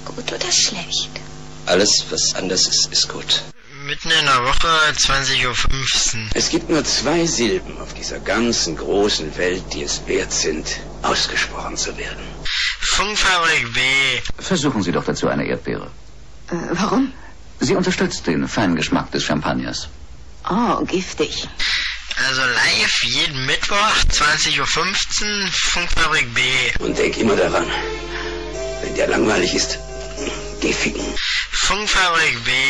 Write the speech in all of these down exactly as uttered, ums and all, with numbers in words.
gut oder schlecht? Alles, was anders ist, ist gut. Mitten in der Woche, zwanzig Uhr fünfzehn. Es gibt nur zwei Silben auf dieser ganzen großen Welt, die es wert sind, ausgesprochen zu werden. Funkfabrik B. Versuchen Sie doch dazu eine Erdbeere. Äh, warum? Sie unterstützt den feinen Geschmack des Champagners. Oh, giftig. Also live jeden Mittwoch, zwanzig Uhr fünfzehn, Funkfabrik B. Und denk immer daran, wenn der langweilig ist, geh ficken. Funkfabrik B.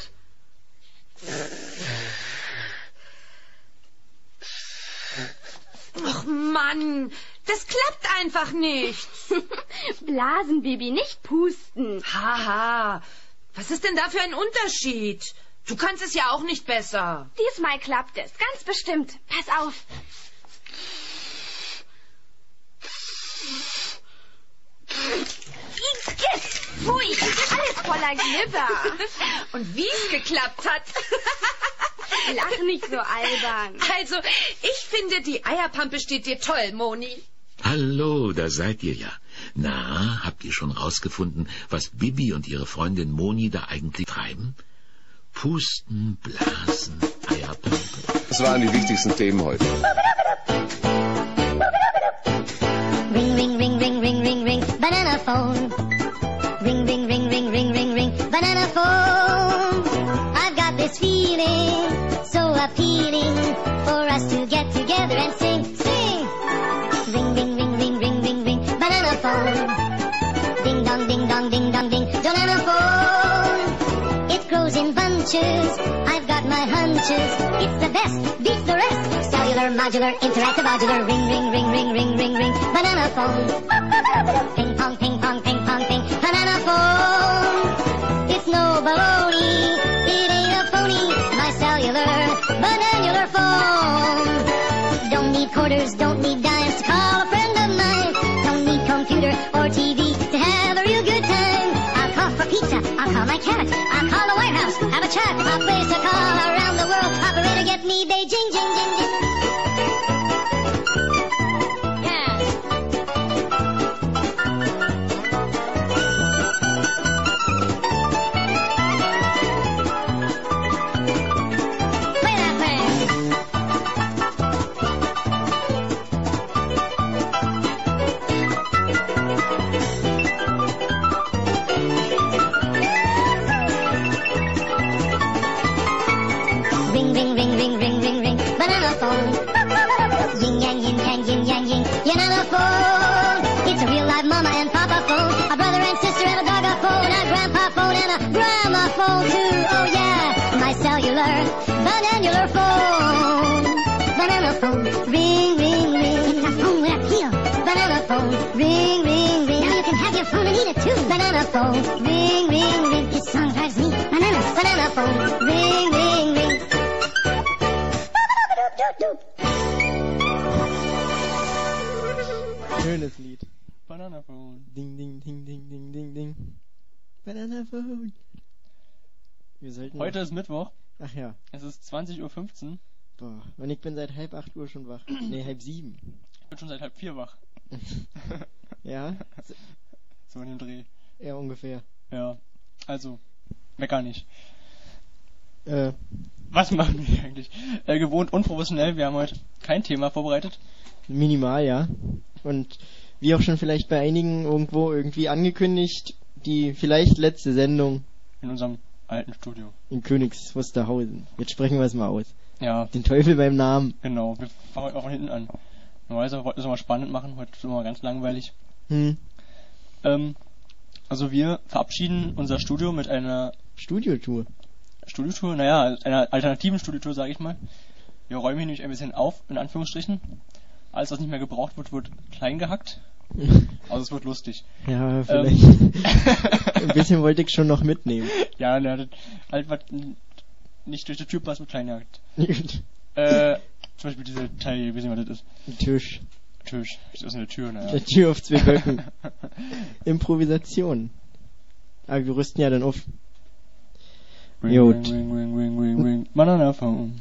Ach Mann, das klappt einfach nicht. Blasen, Bibi, nicht pusten. Haha, was ist denn da für ein Unterschied? Du kannst es ja auch nicht besser. Diesmal klappt es, ganz bestimmt. Pass auf. Igitt, pfui, alles voller Glibber. Und wie es geklappt hat. Lach nicht so albern. Also, ich finde, die Eierpampe steht dir toll, Moni. Hallo, da seid ihr ja. Na, habt ihr schon rausgefunden, was Bibi und ihre Freundin Moni da eigentlich treiben? Pusten, Blasen, Eierpampe. Das waren die wichtigsten Themen heute. Ring, ring, ring, ring, ring, ring, ring, banana phone. Ring, ring, ring, ring, ring, ring, ring, banana phone. I've got this feeling, so appealing, for us to get together and sing, sing. Ring, ring, ring, ring, ring, ring, ring, banana phone. Ding dong, ding dong, ding dong, ding, banana phone. It grows in bunches, I've got my hunches. It's the best, beats the rest. Cellular, modular, interactive, modular. Ring, ring, ring, ring, ring, ring, ring, banana phone. Ping pong, ping pong, ping pong, ping, banana phone. It's no baloney, it ain't a phony. My cellular, bananular phone. Don't need quarters, don't need dimes to call a friend of mine. Don't need computer or T V to have a real good time. I'll call for pizza, I'll call my cat, I'll call the warehouse, have a chat. I'll place a call around the world. Operator, get me Beijing, jing, jing, jing. It's a real live mama and papa phone, a brother and sister and a dog a phone, a grandpa phone and a grandma phone too. Oh yeah, my cellular, bananular phone. Banana phone, ring, ring, ring. A phone with appeal. Banana phone, ring, ring, ring. Now you can have your phone and eat it too. Banana phone, ring, ring, ring. This song drives me bananas. Banana phone, ring, ring, ring. Schönes Lied. Banana Phone. Ding, ding, ding, ding, ding, ding, ding. Banana Phone. Wir sollten Heute ist Mittwoch. Ach ja. Es ist zwanzig Uhr fünfzehn. Boah, und ich bin seit halb acht Uhr schon wach. Nee, halb sieben. Ich bin schon seit halb vier wach. Ja? So in dem Dreh. Ja, ungefähr. Ja. Also, mecker nicht. Äh. Was machen wir hier eigentlich? Äh, gewohnt unprofessionell. Wir haben heute kein Thema vorbereitet. Minimal, ja. Und wie auch schon vielleicht bei einigen irgendwo irgendwie angekündigt, die vielleicht letzte Sendung in unserem alten Studio in Königs Wusterhausen. Jetzt sprechen wir es mal aus. Ja. Den Teufel beim Namen. Genau, wir fangen heute auch von hinten an. Normalerweise wollten wir es mal spannend machen, heute ist es immer ganz langweilig. Hm. Ähm, also wir verabschieden unser Studio mit einer Studiotour. Studiotour, naja, einer alternativen Studiotour, sage ich mal. Wir räumen hier nämlich ein bisschen auf, in Anführungsstrichen. Alles, was nicht mehr gebraucht wird, wird klein gehackt. Also es wird lustig. Ja, vielleicht. Ähm. Ein bisschen wollte ich schon noch mitnehmen. Ja, ne, halt was nicht durch die Tür passt, wird klein gehackt. äh, zum Beispiel diese Teil, ich weiß nicht, was das ist. Ein Tisch. Tisch. Das ist eine Tür, naja. Eine Tür auf zwei Böcken. Improvisation. Aber wir rüsten ja dann auf. Ring, Gut. Ring, ring, ring, ring, ring. Banana Phone.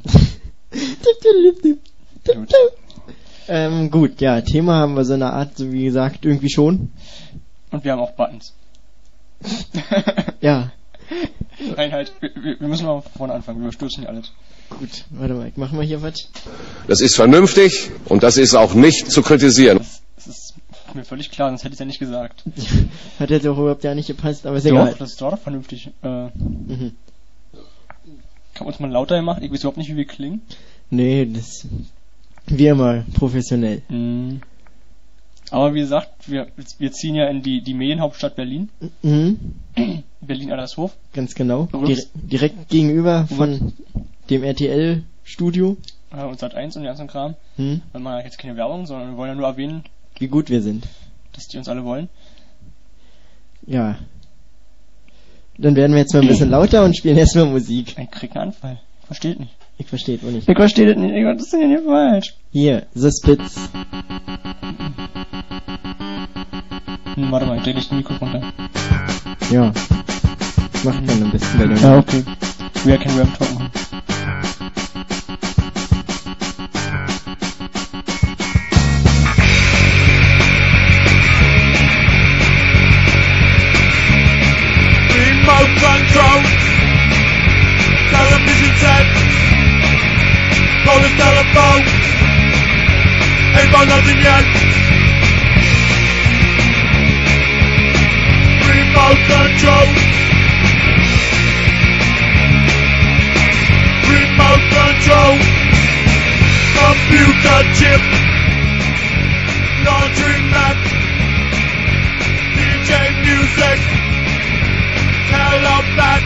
Gut. Ähm, gut, ja, Thema haben wir so eine Art, so wie gesagt, irgendwie schon. Und wir haben auch Buttons. Ja. Nein, halt, wir, wir müssen mal von vorne anfangen, wir überstürzen nicht alles. Gut, warte mal, machen wir hier was? Das ist vernünftig und das ist auch nicht zu kritisieren. Das, das ist mir völlig klar, sonst hätte ich es ja nicht gesagt. Hat jetzt auch überhaupt ja nicht gepasst, aber ist doch, egal. Das ist doch vernünftig. Äh, mhm. Kann man uns mal lauter machen? Ich weiß überhaupt nicht, wie wir klingen. Nee, das... Wie immer, professionell. Mhm. Aber wie gesagt, wir, wir ziehen ja in die, die Medienhauptstadt Berlin. Mhm. Berlin-Adlershof. Ganz genau. Dire- direkt gegenüber von dem R T L-Studio. Ja, und Sat eins und den ganzen Kram. Mhm. Weil man ja jetzt keine Werbung, sondern wir wollen ja nur erwähnen, wie gut wir sind. Dass die uns alle wollen. Ja. Dann werden wir jetzt mal ein bisschen lauter und spielen erstmal Musik. Ich krieg einen Anfall. Versteht nicht. Ich verstehe es nicht. Ich verstehe das nicht. Was ist denn hier falsch? Hier, The Spits. Hm, warte mal, ich dreh dich das Mikro runter. Ja. Macht man am besten bei dem. Ja, okay. Ich will ja kein Rap-Talk machen. Remote control, television set, rolling telephone, ain't got nothing yet. Remote control, remote control, computer chip, laundry mat, D J music. Hello, back.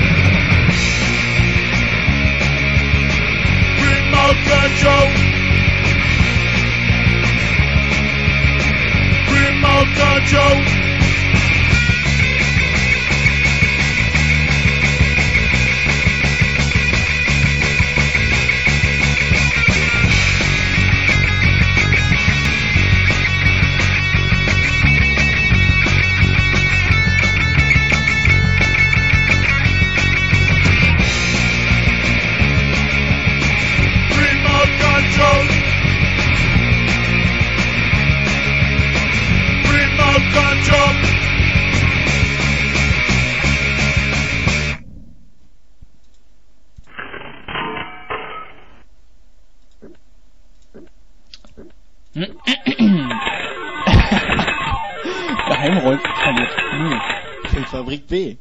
Remote control. Remote control. Geheimräume verliert. Hm. Von Fabrik B.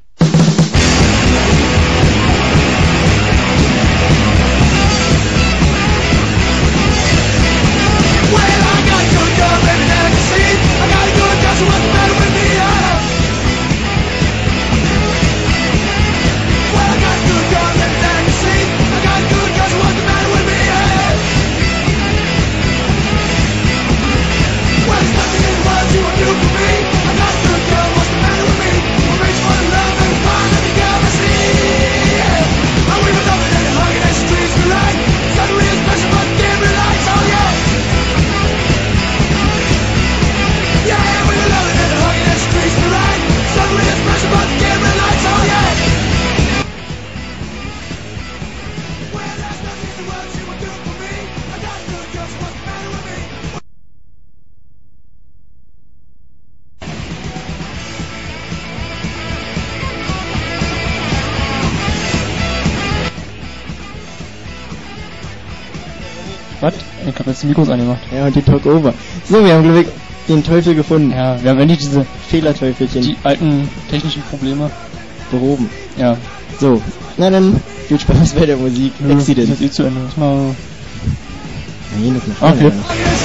Was? Ich hab jetzt die Mikros angemacht. Ja, und die Talk-Over. So, wir haben, glaube ich, den Teufel gefunden. Ja, wir haben endlich diese Fehlerteufelchen. Die alten technischen Probleme behoben. Ja. So, na dann, viel Spaß bei der Musik. Ja, Accident. das ist eh zu Ende. Das mal... Na, hier noch nach vorne. Okay.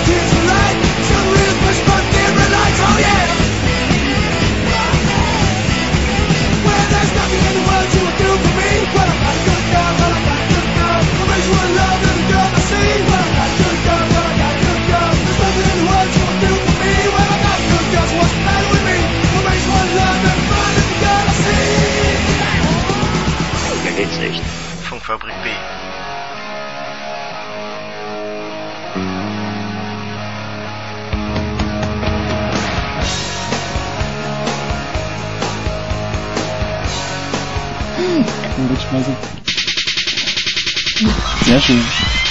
Hitzlicht. Funkfabrik B. Wegschmeißen. Sehr schön.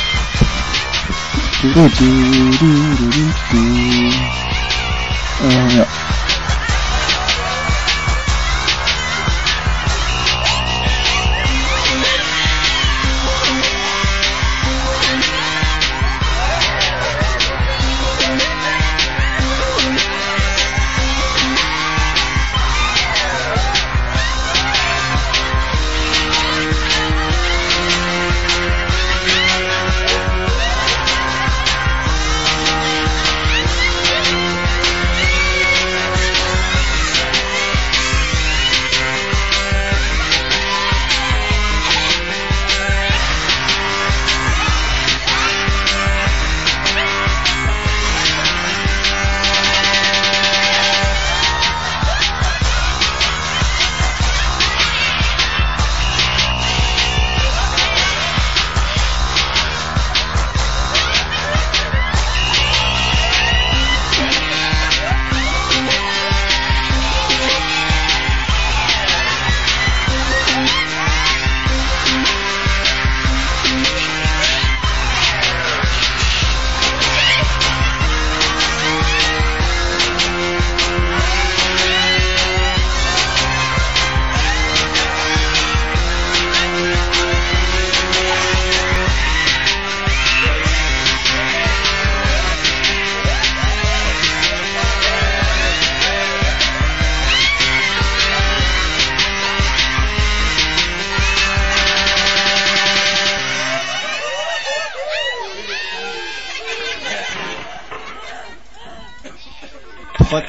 Du, du, du, du, du, du. Äh, ja.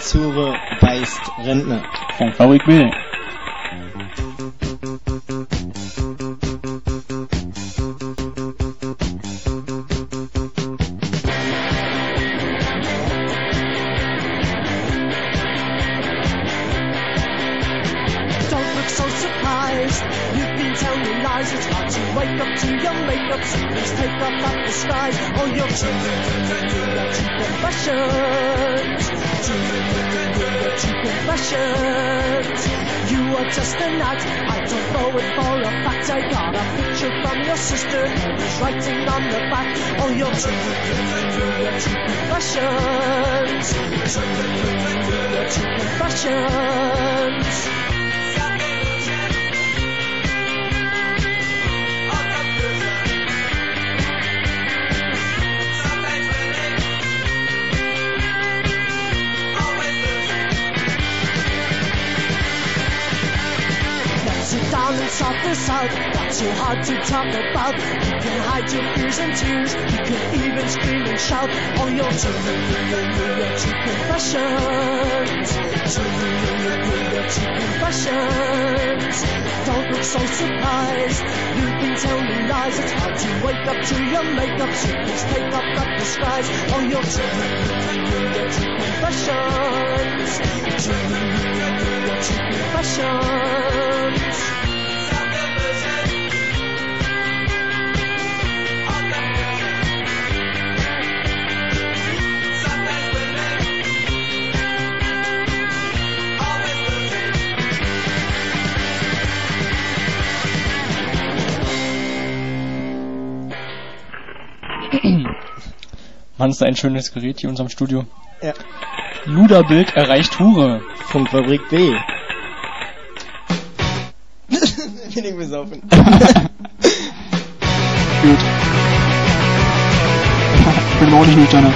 Haushure beißt Rentner. Von Fabrik B. It's hard to wake up to your makeup, so please take off that disguise. All your cheap confessions, cheap confessions. You are just an act, I don't know it for a fact. I got a picture from your sister who's writing on the back. All your cheap confessions, cheap confessions. Sit down and sort this out, not too hard to talk about. You can hide your fears and tears, you can even scream and shout. All your true, true confessions, true, true confessions. Don't look so surprised, you've been telling lies. It's hard to wake up to your makeup, so please take off that disguise. All your true, true confessions, true, true confessions. Mann, ist da ein schönes Gerät hier in unserem Studio. Ja. Luderbild erreicht Hure. Funkfabrik B. Bin ich besoffen. Gut. Ich bin auch nicht nüchtern.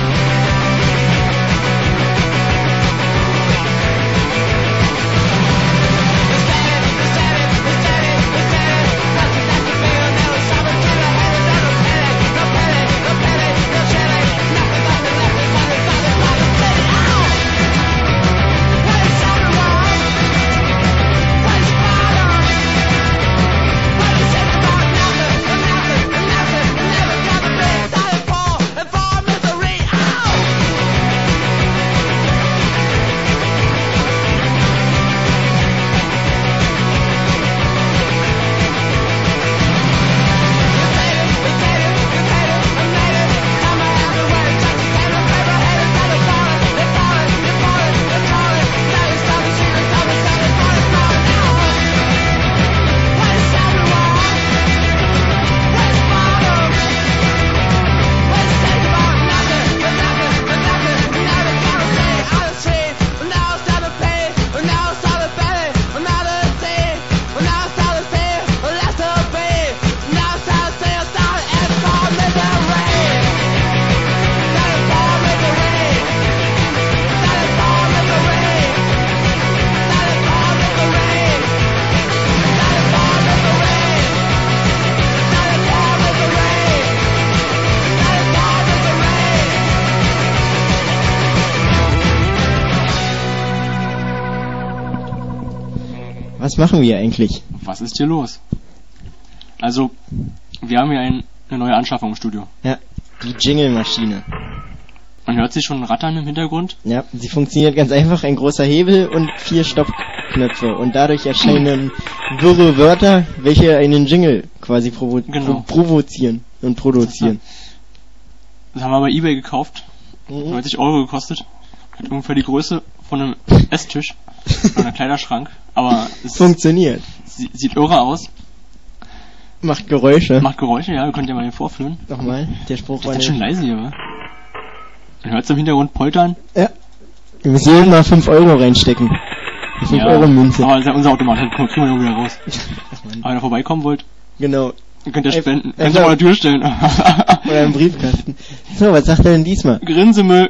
Was machen wir eigentlich? Was ist hier los? Also, wir haben hier ein, eine neue Anschaffung im Studio. Ja, die Jingle-Maschine. Man hört sich schon rattern im Hintergrund. Ja, sie funktioniert ganz einfach. Ein großer Hebel und vier Stoppknöpfe. Und dadurch erscheinen wirre Wörter, welche einen Jingle quasi provo- genau. provozieren und produzieren. Das haben wir bei eBay gekauft. Mhm. neunzig Euro gekostet. Hat ungefähr die Größe von einem Esstisch. Oder einem Kleiderschrank. Aber es funktioniert. Sieht, sieht irre aus. Macht Geräusche. Macht Geräusche, ja. Ihr könnt ja mal hier vorführen. Nochmal. Der Spruch war nicht. Ist schon leise hier, wa? Man hört es im Hintergrund poltern. Ja. Wir müssen jeden mal fünf Euro reinstecken. fünf Ja, Euro Münze. aber das ist ja unser Automat. Dann kriegen wir ihn wieder raus. Aber wenn ihr vorbeikommen wollt. Genau. Ihr könnt ja spenden. Äh, Könnt ihr vor der Tür stellen. Oder im Briefkasten. So, was sagt er denn diesmal? Grinsemüll.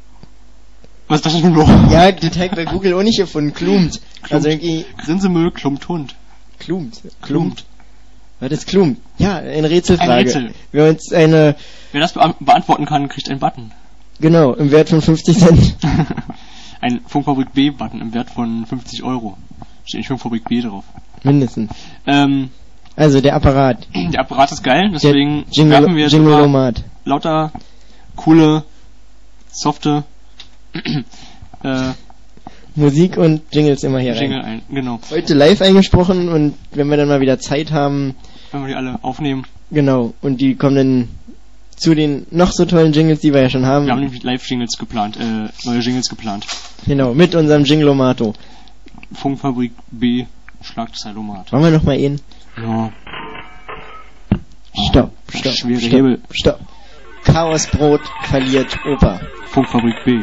Was ist das denn für ein Loch? Ja, den Tag bei Google auch nicht gefunden. Klumt. Also irgendwie... Grinsemüll, klumpt Hund. Klumt. Klumt. Was ist Klumpt? Ja, eine Rätselfrage. Ein Rätsel. Wir uns eine... Wer das be- beantworten kann, kriegt einen Button. Genau, im Wert von fünfzig Cent. ein Funkfabrik B-Button im Wert von fünfzig Euro. Steht nicht Funkfabrik B drauf. Mindestens. Ähm, also der Apparat. Der Apparat ist geil, deswegen Jingle, werfen wir jetzt Jingle-O-Mat. lauter coole, softe äh, Musik und Jingles immer hier Jingle rein. ein. Genau. Heute live eingesprochen und wenn wir dann mal wieder Zeit haben... Wenn wir die alle aufnehmen. Genau, und die kommen dann zu den noch so tollen Jingles, die wir ja schon haben. Wir haben nämlich Live-Jingles geplant, äh, neue Jingles geplant. Genau, mit unserem Jingle-O-Mato. Funkfabrik B, Schlagzeilomat. Wollen wir noch mal ihn? Ja. Stopp, Oh, stopp, schwere stopp, Hebel. stopp. Chaosbrot verliert Oper. Funkfabrik B.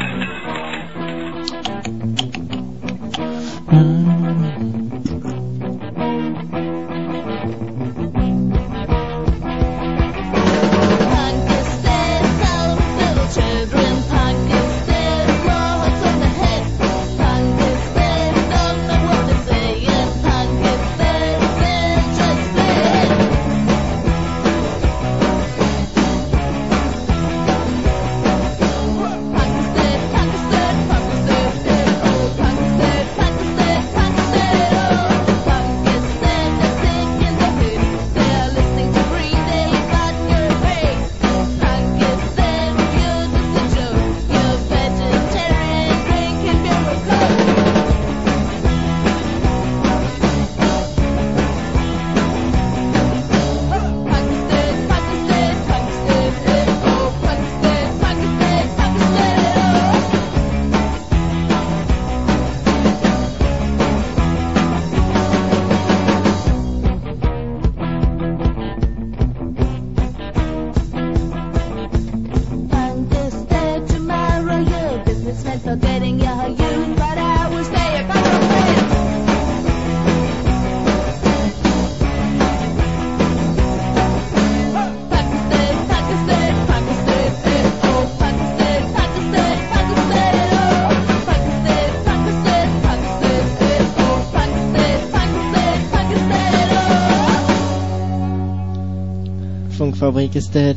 Funkfabrik ist dead.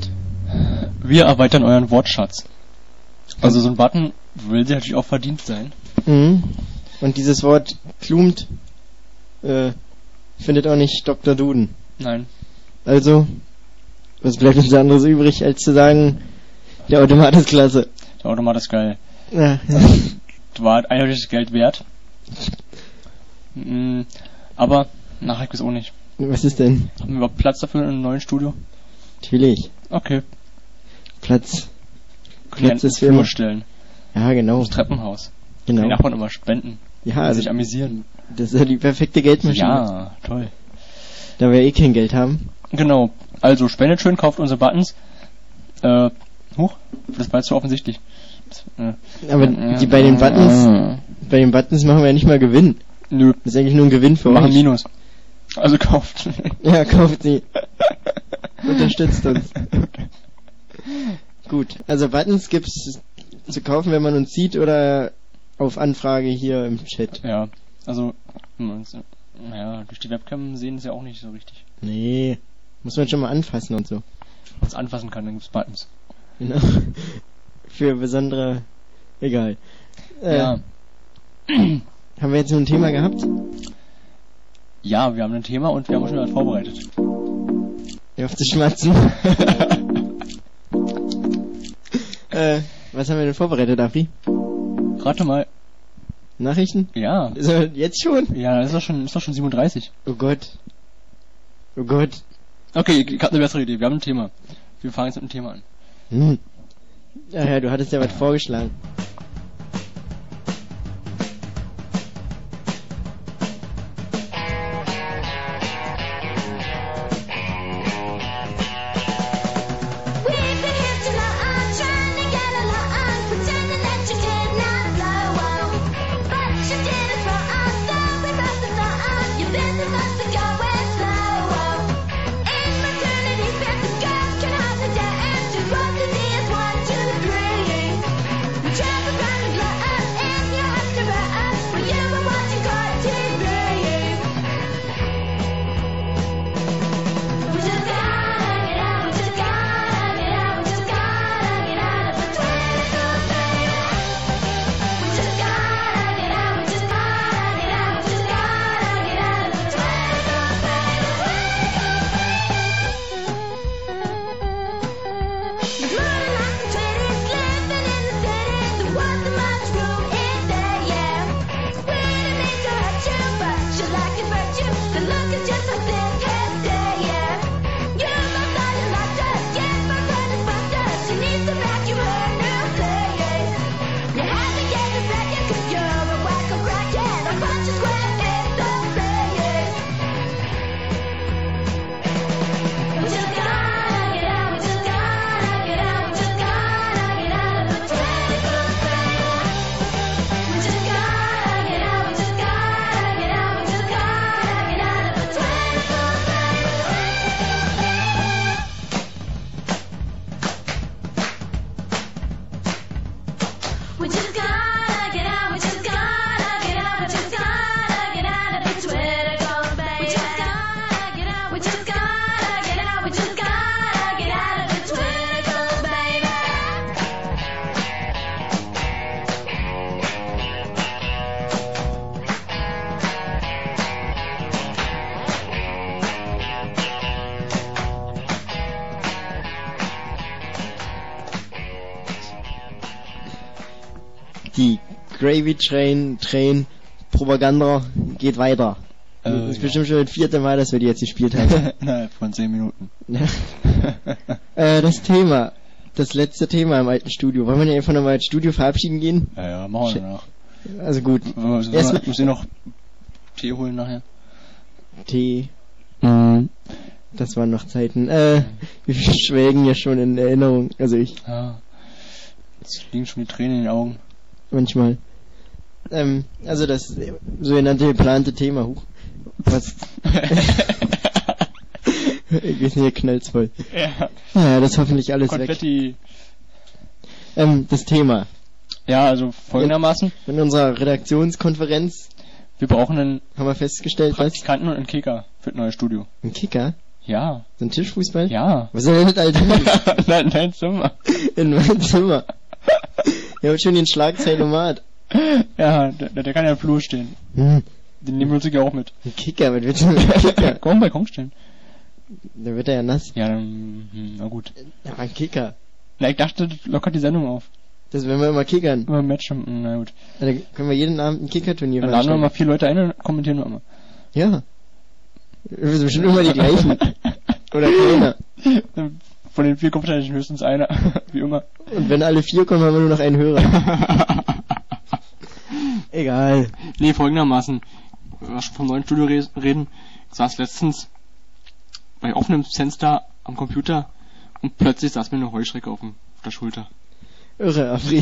Wir erweitern euren Wortschatz. Also so ein Button will sich natürlich auch verdient sein. Mhm. Und dieses Wort klumt äh, findet auch nicht Doktor Duden. Nein. Also, was bleibt uns anderes übrig, als zu sagen, der Automat ist klasse. Der Automat ist geil. Ja. War eindeutig das Geld wert. Mhm. Aber nachher ist auch nicht. Was ist denn? Haben wir überhaupt Platz dafür in einem neuen Studio? Natürlich. Okay. Platz. Können Platz wir ist für immer. stellen. Ja, genau. Das Treppenhaus. Genau. Die Nachbarn immer spenden. Ja, also sich amüsieren. Das ist ja die perfekte Geldmaschine. Ja, toll. Da wir eh kein Geld haben. Genau. Also spendet schön, kauft unsere Buttons. Äh, huch, das war jetzt so offensichtlich. Das, äh, Aber äh, die bei den Buttons, äh, bei den Buttons machen wir ja nicht mal Gewinn. Nö. Das ist eigentlich nur ein Gewinn für wir machen euch. Minus. Also kauft. Ja, kauft sie. Unterstützt uns. Gut, also Buttons gibt's zu kaufen, wenn man uns sieht oder auf Anfrage hier im Chat. Ja, also, naja, durch die Webcam sehen sie auch nicht so richtig. Nee, muss man schon mal anfassen und so. Wenn man es anfassen kann, dann gibt's Buttons. Genau. Für besondere, egal. Äh, Ja. Haben wir jetzt so ein Thema gehabt? Ja, wir haben ein Thema und wir haben auch schon was vorbereitet. Hör auf zu schmatzen. äh, was haben wir denn vorbereitet, Afri? Rate mal. Nachrichten? Ja. Ist er jetzt schon? Ja, das ist doch schon, ist doch schon siebenunddreißig. Oh Gott. Oh Gott. Okay, ich hab eine bessere Idee. Wir haben ein Thema. Wir fangen jetzt mit einem Thema an. Hm. Ach ja, du hattest ja was vorgeschlagen. Travel Die Gravy Train, Train, Propaganda geht weiter. Äh, das ist ja. bestimmt schon das vierte Mal, dass wir die jetzt gespielt haben. Innerhalb von zehn Minuten. äh, das Thema. Das letzte Thema im alten Studio. Wollen wir nicht einfach nochmal ins Studio verabschieden gehen? Ja, ja, machen wir danach. Also gut. Müssen wir, Erstmal müssen wir noch Tee holen nachher? Tee. Mhm. Das waren noch Zeiten. Äh, wir schwelgen ja schon in Erinnerung. Also ich. Ja. Jetzt liegen schon die Tränen in den Augen. Manchmal. Ähm, also das sogenannte geplante Thema. Huch. Was? Ich weiß nicht, knallt's voll. Ja. Ja, das ist hoffentlich alles Konfetti. weg. Ähm, das Thema. Ja, also folgendermaßen. In, in unserer Redaktionskonferenz. Wir brauchen einen haben wir festgestellt, Praktikanten und einen Kicker für das neue Studio. Ein Kicker? Ja. So ein Tischfußball? Ja. Was soll denn das, Alter? Nein, dein Zimmer. In mein Zimmer. Ja, und schon den Schlagzeilomat. Ja, der, der kann ja im Flur stehen. Hm. Den nehmen wir uns ja auch mit. Ein Kicker, was willst du mit einem Kicker? Komm, bei Balkon stellen. Da wird er ja nass. Ja, dann, hm, na gut. Ja, ein Kicker. Na, ich dachte, das lockert die Sendung auf. Das werden wir immer kickern. Immer Match, hm, na gut. Ja, dann können wir jeden Abend ein Kickerturnier Dann laden wir mal vier Leute ein und kommentieren wir immer. Ja. Wir sind bestimmt immer die gleichen. Oder keiner. Von den vier kommt wahrscheinlich höchstens einer. Wie immer. Und wenn alle vier kommen, haben wir nur noch einen Hörer. Egal. Nee, folgendermaßen. Wenn wir schon vom neuen Studio re- reden, ich saß letztens bei offenem Fenster am Computer und plötzlich saß mir eine Heuschrecke auf, dem, auf der Schulter. Irre, Afri.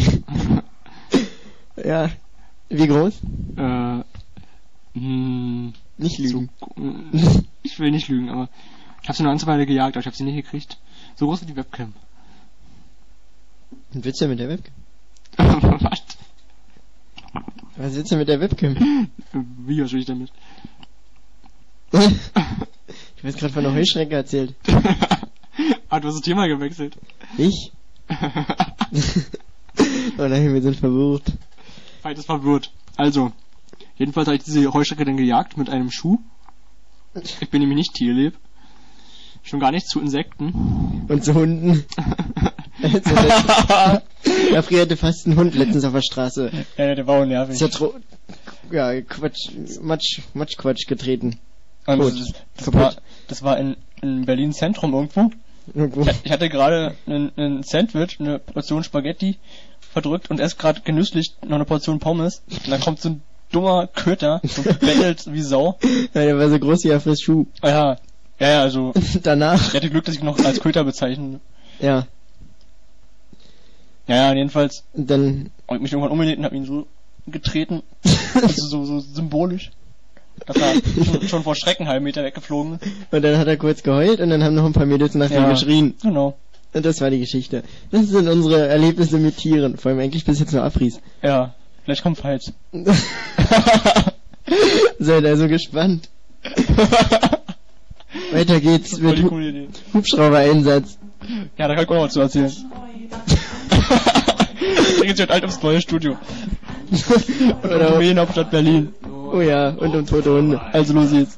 Ja. Wie groß? Äh, mh, nicht lügen. So, ich will nicht lügen, aber ich habe sie nur eine Weile gejagt, aber ich habe sie nicht gekriegt. So groß wie die Webcam. Und willst du mit der Webcam? Was? Was willst du mit der Webcam? Wie, was will ich damit? Du hast gerade von einer Heuschrecke erzählt. Ah, du hast das Thema gewechselt. Ich? Oh nein, wir sind verwirrt. Weit ist verwirrt. Also, jedenfalls habe ich diese Heuschrecke dann gejagt mit einem Schuh. Ich bin nämlich nicht tierlieb. Schon gar nicht zu Insekten. Und zu Hunden. Ja, früher hatte fast einen Hund letztens auf der Straße. Ja, der war auch nervig. Ist ja, tro- ja Quatsch, Matsch, Matschquatsch getreten. Und Gut. das, das, war, das war in, in Berlin Zentrum irgendwo. Irgendwo. Ich hatte gerade ein, ein Sandwich, eine Portion Spaghetti verdrückt und esse gerade genüsslich noch eine Portion Pommes. Und dann kommt so ein dummer Köter und bettelt wie Sau. Ja, der war so groß wie er fürs Schuh. Ja, ja, ja, also. Danach. Ich hatte Glück, dass ich ihn noch als Köter bezeichne. Ja. Ja, ja, jedenfalls. Und dann. Hab ich mich irgendwann umgelegt und hab ihn so getreten. Also so, so symbolisch. Dass er schon, schon vor Schrecken einen halben Meter weggeflogen ist. Und dann hat er kurz geheult und dann haben noch ein paar Mädels nach ihm Ja, geschrien. Genau. Und das war die Geschichte. Das sind unsere Erlebnisse mit Tieren. Vor allem eigentlich bis jetzt nur Afris. Ja, vielleicht kommt Falz. Seid also gespannt. Weiter geht's mit Voll die Hu- coole Idee. Hubschrauber-Einsatz. Ja, da kann ich auch noch was zu erzählen. Da geht's halt alt ums neue Studio. Oder Familienhauptstadt Berlin. Oh ja, und um tote Hunde. Also los jetzt.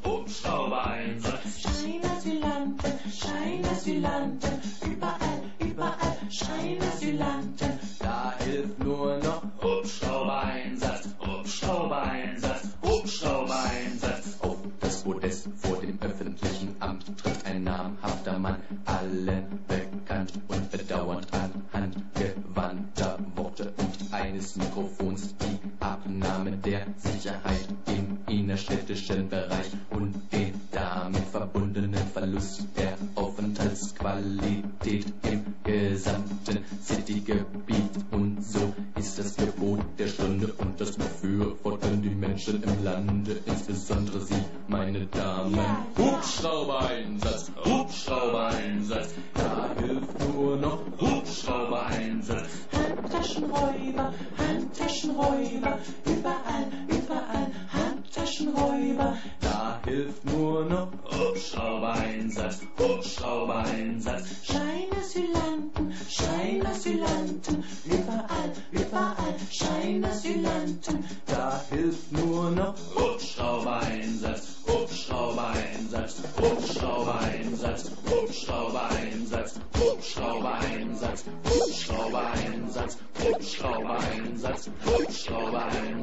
Da hilft nur noch Hubschrauber-Einsatz, Hubschrauber-Einsatz, Hubschrauber-Einsatz. Auf das Podest vor dem öffentlichen Amt tritt ein namhafter Mann, allen bekannt und bedauernd anhand gewandter Worte und eines Mikrofons die Abnahme der Sicherheit im innerstädtischen Bereich und den damit verbundenen Verlust der Aufenthaltsqualität im gesamten Citygebiet. Und so ist das Gebot der Stunde und das befürworten die Menschen im Lande, insbesondere Sie, meine Damen. Hubschrauber-Einsatz, Hubschrauber-Einsatz, da hilft nur noch Hubschrauber-Einsatz. Handtaschenräuber, Handtaschenräuber, überall, überall, Handtaschenräuber, da hilft nur noch Hubschrauber-Einsatz, Hubschrauber-Einsatz. Scheinasylanten, Scheinasylanten, überall, überall, Scheinasylanten, da hilft nur noch Hubschrauber-Einsatz, Hubschrauber-Einsatz, Hubschrauber-Einsatz, Hubschrauber-Einsatz, Hubschrauber-Einsatz, Hubschrauber-Einsatz, Hubschrauber-Einsatz, Hubschrauber-Einsatz,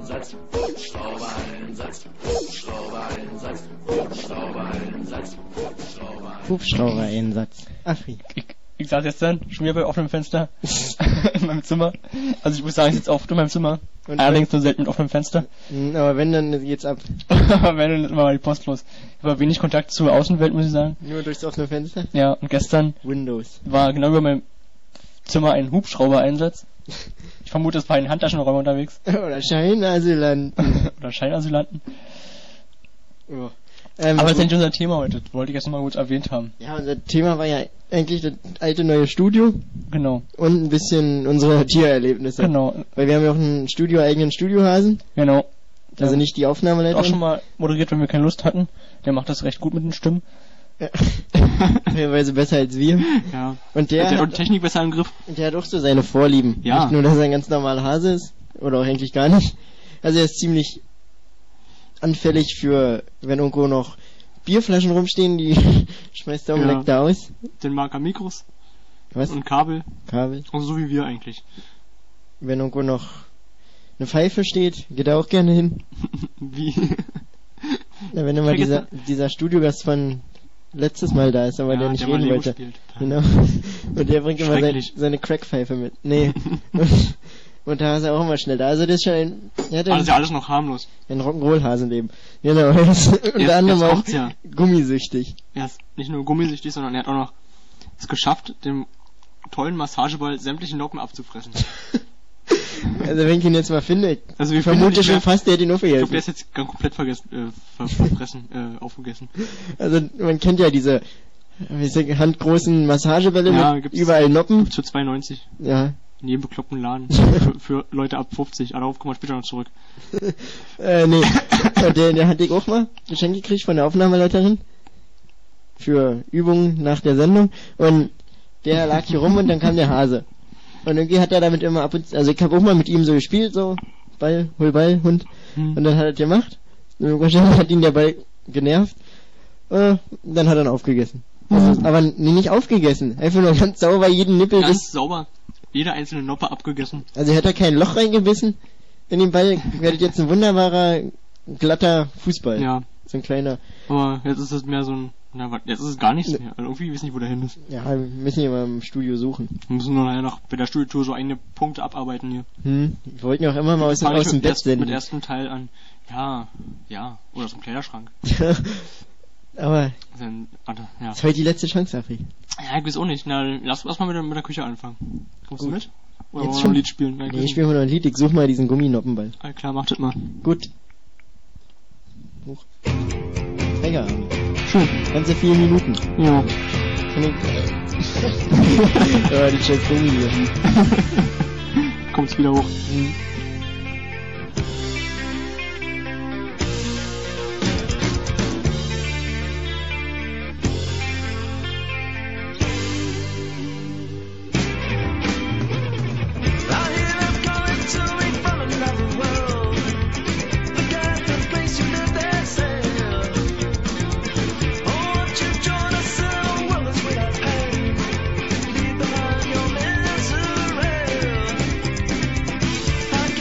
Hubschrauber-Einsatz, Hubschrauber-Einsatz, Hubschrauber-Einsatz, Hubschrauber-Einsatz, Hubschrauber-Einsatz. Hubschrauber-Einsatz. Afri. Ich, ich saß gestern schon wieder bei offenem Fenster in meinem Zimmer. Also ich muss sagen, ich sitze oft in meinem Zimmer. Und allerdings nur selten mit offenem Fenster. Aber wenn, dann geht's ab. Aber wenn, dann ist immer mal die Post los. Ich habe wenig Kontakt zur Außenwelt, muss ich sagen. Nur durchs offene Fenster? Ja, und gestern Windows. war genau über meinem Zimmer ein Hubschrauber-Einsatz. Ich vermute, es war ein Handtaschenräumer unterwegs. Oder Scheinasylanten. Oder Scheinasylanten. Oh. Ähm, Aber das ist ja nicht unser Thema heute. Das wollte ich erst mal kurz erwähnt haben. Ja, unser Thema war ja eigentlich das alte neue Studio. Genau. Und ein bisschen unsere Tiererlebnisse. Genau. Weil wir haben ja auch einen Studio, eigenen Studiohasen. Genau. Also nicht die Aufnahmeleiterin. Auch schon mal moderiert, wenn wir keine Lust hatten. Der macht das recht gut mit den Stimmen. Ja. Teilweise besser als wir. Ja. Und der, der hat hat Technik besser im Griff. Und der hat auch so seine Vorlieben. Ja. Nicht nur, dass er ein ganz normaler Hase ist. Oder auch eigentlich gar nicht. Also er ist ziemlich anfällig für, wenn irgendwo noch Bierflaschen rumstehen, die schmeißt er um Ja. Leck da aus. Den mag er Mikros. Was? Und Kabel. Kabel. Also so wie wir eigentlich. Wenn irgendwo noch eine Pfeife steht, geht er auch gerne hin. Wie? Na, wenn immer dieser, dieser Studiogast von letztes Mal da ist, aber Ja, der nicht der mal reden Lego wollte. spielt. Genau. Und der bringt immer sein, Schrecklich. seine Crackpfeife mit. Nee. und, und da ist er auch immer schnell da. Also das ist schon ein, er hat ein, Also ist ja alles noch harmlos. ein Rock'n'Roll-Hasenleben. Genau. Er ist unter Jetzt- anderem jetzt auch kocht's ja. gummisüchtig. Er ist nicht nur gummisüchtig, sondern er hat auch noch es geschafft, dem tollen Massageball sämtliche Noppen abzufressen. Also wenn ich ihn jetzt mal finde, Also wir ich vermute finden nicht schon mehr- fast, der hat ihn Ich glaube, der aufgegessen. ist jetzt ganz komplett vergessen, äh, ver verfressen, äh, aufgegessen. Also man kennt ja diese wie ist der, handgroßen Massagebälle Ja, mit gibt's- überall Noppen. Für zwei neunzig. Ja. In jedem bekloppten Laden. für, für Leute ab fünfzig. Aber darauf kommen wir später noch zurück. äh, nee. Und der, der hatte ich auch mal geschenkt gekriegt von der Aufnahmeleiterin. Für Übungen nach der Sendung. Und der lag hier rum und dann kam der Hase. Und irgendwie hat er damit immer ab und zu, also ich habe auch mal mit ihm so gespielt, so, Ball, hol Ball, Hund. Hm. Und dann hat er das gemacht. Und irgendwann hat ihn der Ball genervt. Äh, dann hat er ihn aufgegessen. Also, aber nee, nicht aufgegessen. Einfach nur ganz sauber jeden Nippel. Ganz bis- sauber. Jede einzelne Noppe abgegessen. Also hätte er kein Loch reingebissen in den Ball, wäre das jetzt ein wunderbarer, glatter Fußball. Ja. So ein kleiner. Aber jetzt ist es mehr so ein, na, wat- jetzt ist es gar nichts mehr. Also irgendwie weiß nicht, wo der hin ist. Ja, wir müssen ihn mal im Studio suchen. Wir müssen nur nachher noch bei der Studiotour so eigene Punkte abarbeiten hier. Hm, wir wollten ja auch immer mal aus, dem- Fang ich aus dem mit Bett erst- Mit senden. ersten Teil an. Ja, ja. Oder so ein Kleiderschrank. Aber Dann, warte, ja. das ist heute die letzte Chance, Afri. Ja, ich weiß auch nicht. Na, lass, lass mal mit der, mit der Küche anfangen. Kommst du Gut. mit? Oder Jetzt wollen wir noch schon? ein Lied spielen? Ja, ich Nee, weiß ich spiele mal noch ein Lied, ich suche mal diesen Gumminoppenball. nicht. Alles klar, mach das mal. Gut. Hoch. Feierabend. Schön. Ganze vier Minuten. Ja. Kann ich... Ja, die scheiß Gummi hier. Kommt's wieder hoch. Hm. I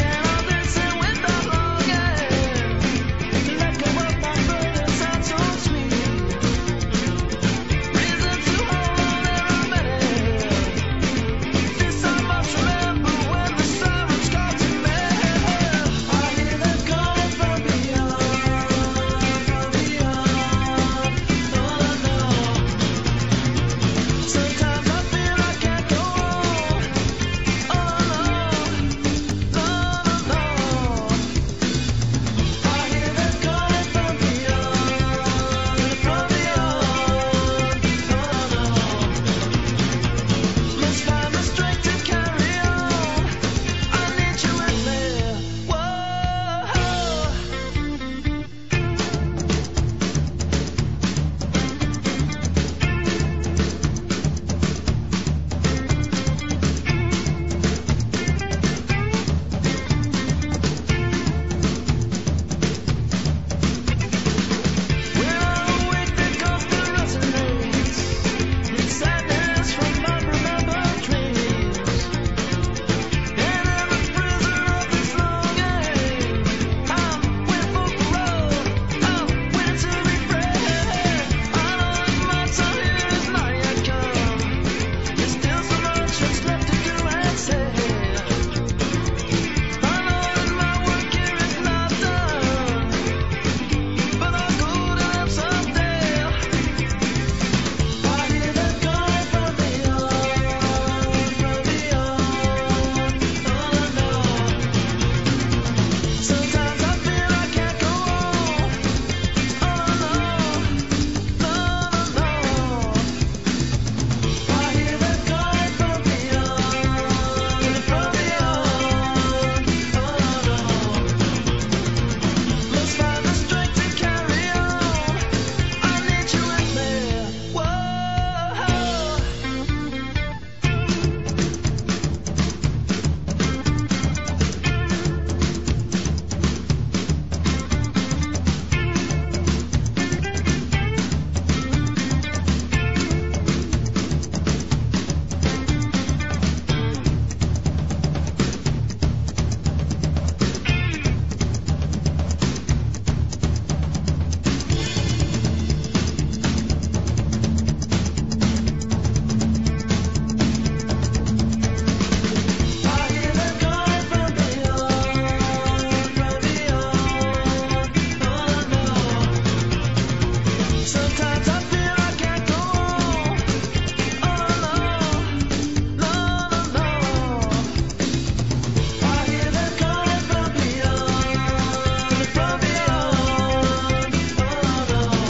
Sometimes I feel I can't go on. Oh no, no, no, no. I hear them calling from beyond, from beyond. Oh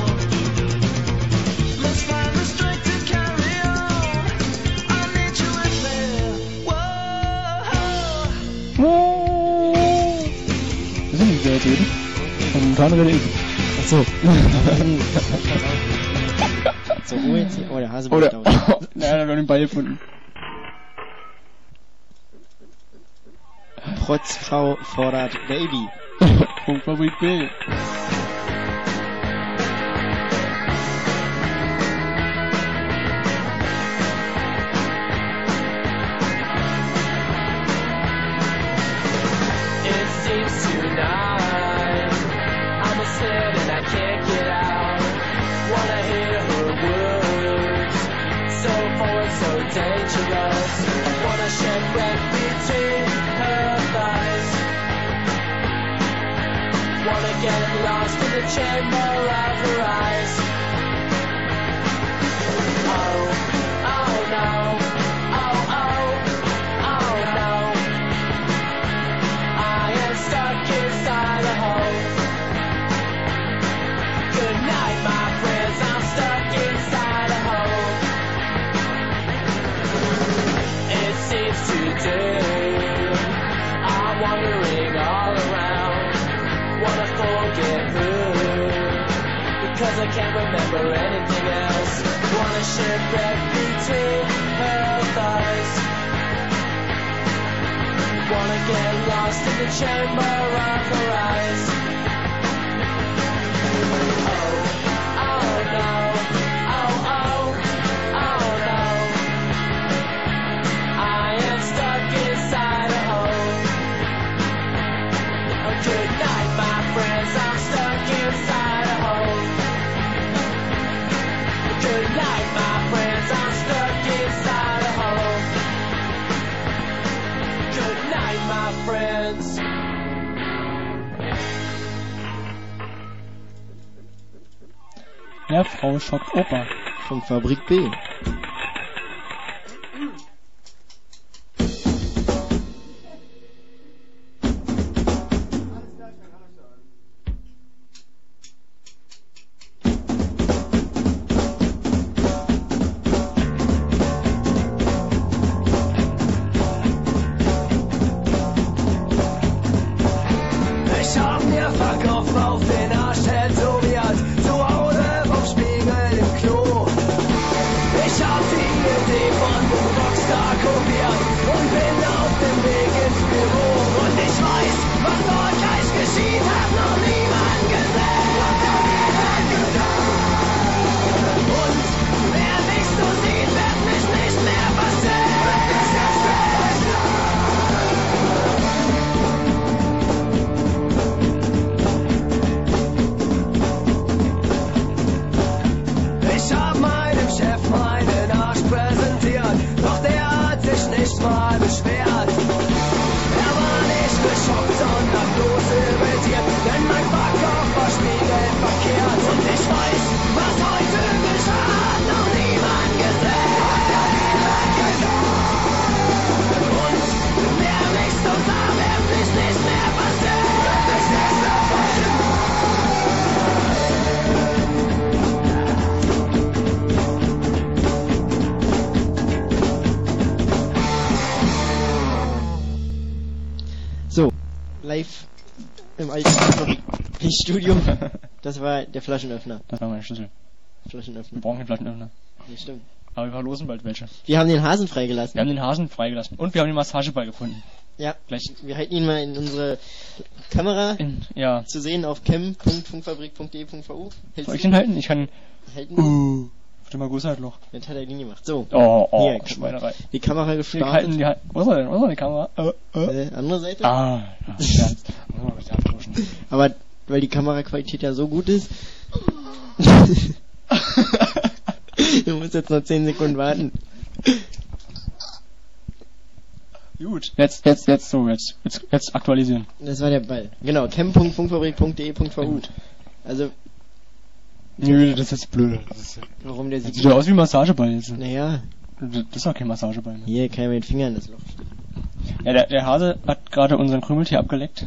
no. Let's find the strength to carry on. I need you with me. Whoa. Wir sind nicht sehr erzählt. Momentan rede ich. Achso. So, Ruhe jetzt hier. Oh, der Hase Oder, wird oh, nein, wir haben den Ball gefunden. Protzfrau fordert Baby. Funkfabrik B. It seems tonight I'm a sin and I can't get out. Wanna hear her words, so forward, so dangerous. Wanna shipwreck between her thighs. Wanna get lost in the chamber of her eyes. Oh, oh no, oh, oh, oh no. I am stuck inside a hole. Good night, my friends, I'm stuck inside a hole. It seems today I'm wandering all around. Wanna forget her, because I can't remember anything else. Wanna shipwreck between her thighs. Wanna get lost in the chamber of her eyes. Oh, oh no, oh, oh, oh no. I am stuck inside a hole. Oh, good night, my friends, I'm stuck inside a hole. Good night, my friends, I'm stuck inside a hole. Good night, my friends. Ja, Frau schockt Opa. Von Fabrik B. Ich hab mir verkauft auf den Arsch tätowiert, zu Hause vom Spiegel im Klo. Ich hab die Idee von dem Rockstar kopiert und bin auf dem Weg ins Büro. Und ich weiß, was dort gleich geschieht, hat noch niemand gesehen. Und wer mich so sieht, wird mich nicht mehr verstehen. Ich hab meinem Chef meinen Arsch präsentiert, doch der hat sich nicht mal beschwert. Er war nicht geschockt, sondern bloß irritiert, denn mein Verkauf war spiegelverkehrt. Und ich weiß, was heute geschah, hat noch niemand gesehen. Und wer mich so sah, wird mich nicht mehr verstehen. So, live im alten Studio. Das war der Flaschenöffner. Das war mein Schlüssel. Flaschenöffner. Wir brauchen keinen Flaschenöffner. Ja, stimmt. Aber wir verlosen bald welche. Wir haben den Hasen freigelassen. Wir haben den Hasen freigelassen. Und wir haben den Massageball gefunden. Ja, Gleich. wir halten ihn mal in unsere Kamera In, ja. zu sehen auf cam punkt funkfabrik punkt de punkt vu. Soll ich den halten? Ich kann... Halten? Uh. Warte mal, größer halt noch. Das hat er nie gemacht. So. Oh, oh, Hier, guck mal. Schweinerei. Die Kamera Wir gestartet. halten die... Wo ist er denn? Wo ist denn die Kamera? Äh, äh. Äh, andere Seite. Ah, ja, ernst. Muss man richtig abtauschen. Aber weil die Kameraqualität ja so gut ist. Du musst jetzt noch zehn Sekunden warten. Gut. Jetzt, jetzt, jetzt so, jetzt, jetzt, jetzt aktualisieren. Das war der Ball. Genau, cam punkt funkfabrik punkt de punkt vu. Gut. Also, Nö, das ist blöd. Das ist, Warum der sieht ja aus wie ein Massageball jetzt. Naja. Das ist auch kein Massageball mehr. Hier, kann ich mit den Fingern das Loch. Ja, der, der Hase hat gerade unseren Krümeltee abgeleckt.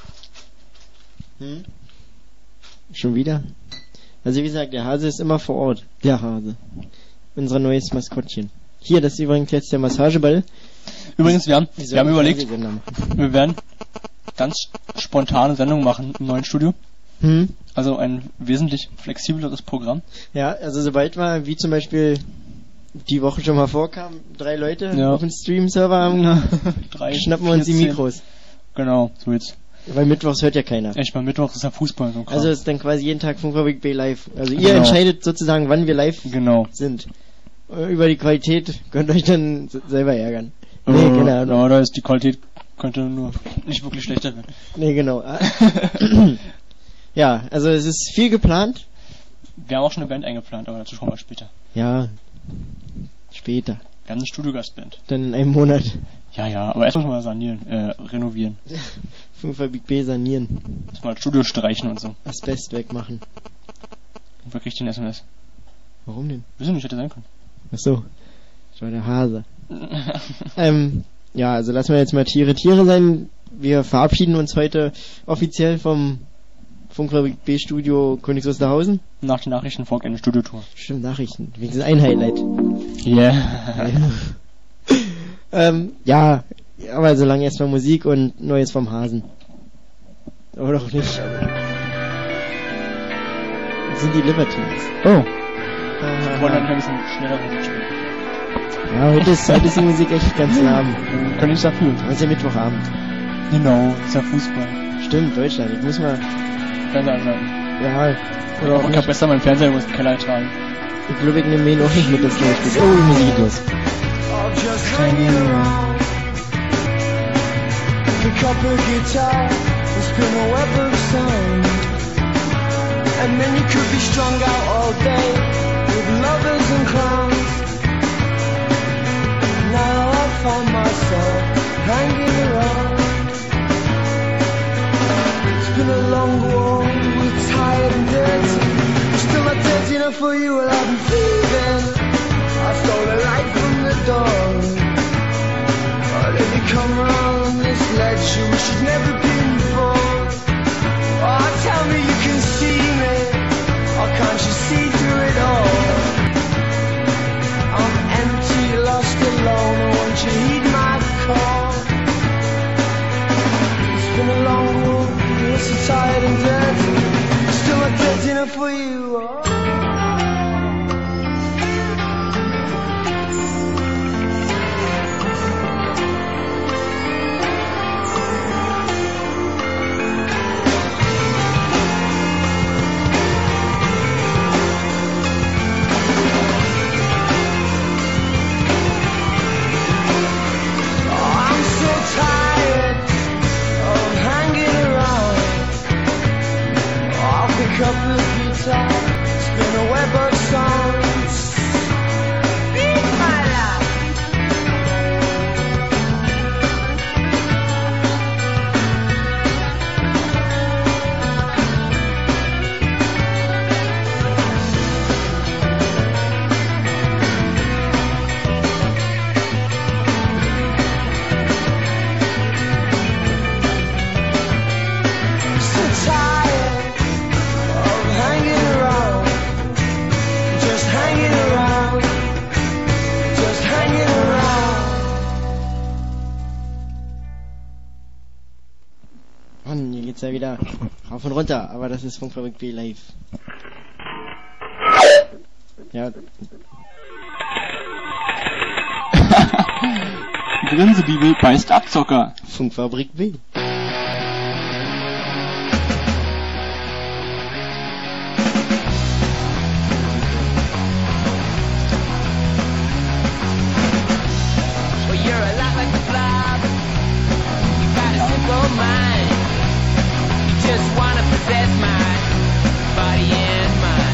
Hm? Schon wieder? Also wie gesagt, der Hase ist immer vor Ort. Der Hase. Unser neues Maskottchen. Hier, das ist übrigens jetzt der Massageball. Übrigens, wir haben, Wir wir haben überlegt, Fernsehsender machen. wir werden ganz spontane Sendungen machen im neuen Studio. Hm? Also ein wesentlich flexibleres Programm. Ja, also sobald wir, wie zum Beispiel die Woche schon mal vorkam, drei Leute Ja. auf dem Stream-Server haben, Ja. Drei, schnappen wir uns die vierzehn. Mikros. Genau, so jetzt. Weil mittwochs hört ja keiner. Echt mal Mittwoch ist ja Fußball. So krass. Also ist dann quasi jeden Tag Funkfabrik B live. Also ihr Genau. entscheidet sozusagen, wann wir live genau. sind. Äh, Über die Qualität könnt ihr euch dann s- selber ärgern. Äh, Nee, keine Ahnung. Ja, da ist die Qualität könnte nur nicht wirklich schlechter werden. Nee, genau. Ja, also es ist viel geplant. Wir haben auch schon eine Band eingeplant, aber dazu kommen wir später. Ja, später. Wir haben eine Studiogastband. Dann in einem Monat Ja, ja, aber erst müssen wir mal sanieren, äh, renovieren. Funkfabrik B sanieren. Müssen wir das Studio streichen und so. Asbest wegmachen. Und wer kriegt den S M S? Warum denn? Wissen nicht, hätte sein können. Ach so. Das war der Hase. ähm, ja, also lassen wir jetzt mal Tiere Tiere sein. Wir verabschieden uns heute offiziell vom Funkfabrik B Studio Königs Wusterhausen. Nach den Nachrichten folgt eine Studiotour. Stimmt, Nachrichten. Wenigstens ein Highlight. Yeah. ähm, ja, aber solange erstmal Musik und Neues vom Hasen. Oder auch nicht. Das sind die Libertines. Oh. Aha. Wollen wir ein bisschen schneller Musik spielen? Ja, heute ist, heute ist die Musik echt ganz lahm. Kann nichts dafür. Aber es ist ja Mittwochabend. Genau, ist ja Fußball. Stimmt, Deutschland. Ich muss mal, Fernseher anschalten. ja, oder auch Ich nicht. kann besser meinen Fernseher über den Keller tragen. Ich glaube, ich nehme ihn auch nicht mit ins Spiel. Oh, die Musik geht los. Just hanging around. Pick up a guitar and spin a web of sound. And then you could be strung out all day with lovers and clowns. Now I find myself hanging around. It's been a long walk, we're tired and dirty. Still not dirty enough for you, well I've been thieving. I stole a light from the dawn. But if you come round this ledge, you should never been before. Oh, tell me you can see me, or can't you see through it all? I'm empty, lost, alone, won't you heed my call? It's been a long walk, you're so tired and dirty. Still not dirty enough for you. Oh. I'm so tired of hanging around. I'll pick up the guitar, spin a web of songs. Beat my life. So tired of hanging around, just hanging around, just hanging around. Mann, hier geht's ja wieder rauf und runter, aber das ist Funkfabrik B live. Ja, Grinsebibel beißt Abzocker. Funkfabrik B. Well, you're a lot like a blob. You got a simple mind. You just wanna possess my body and mind.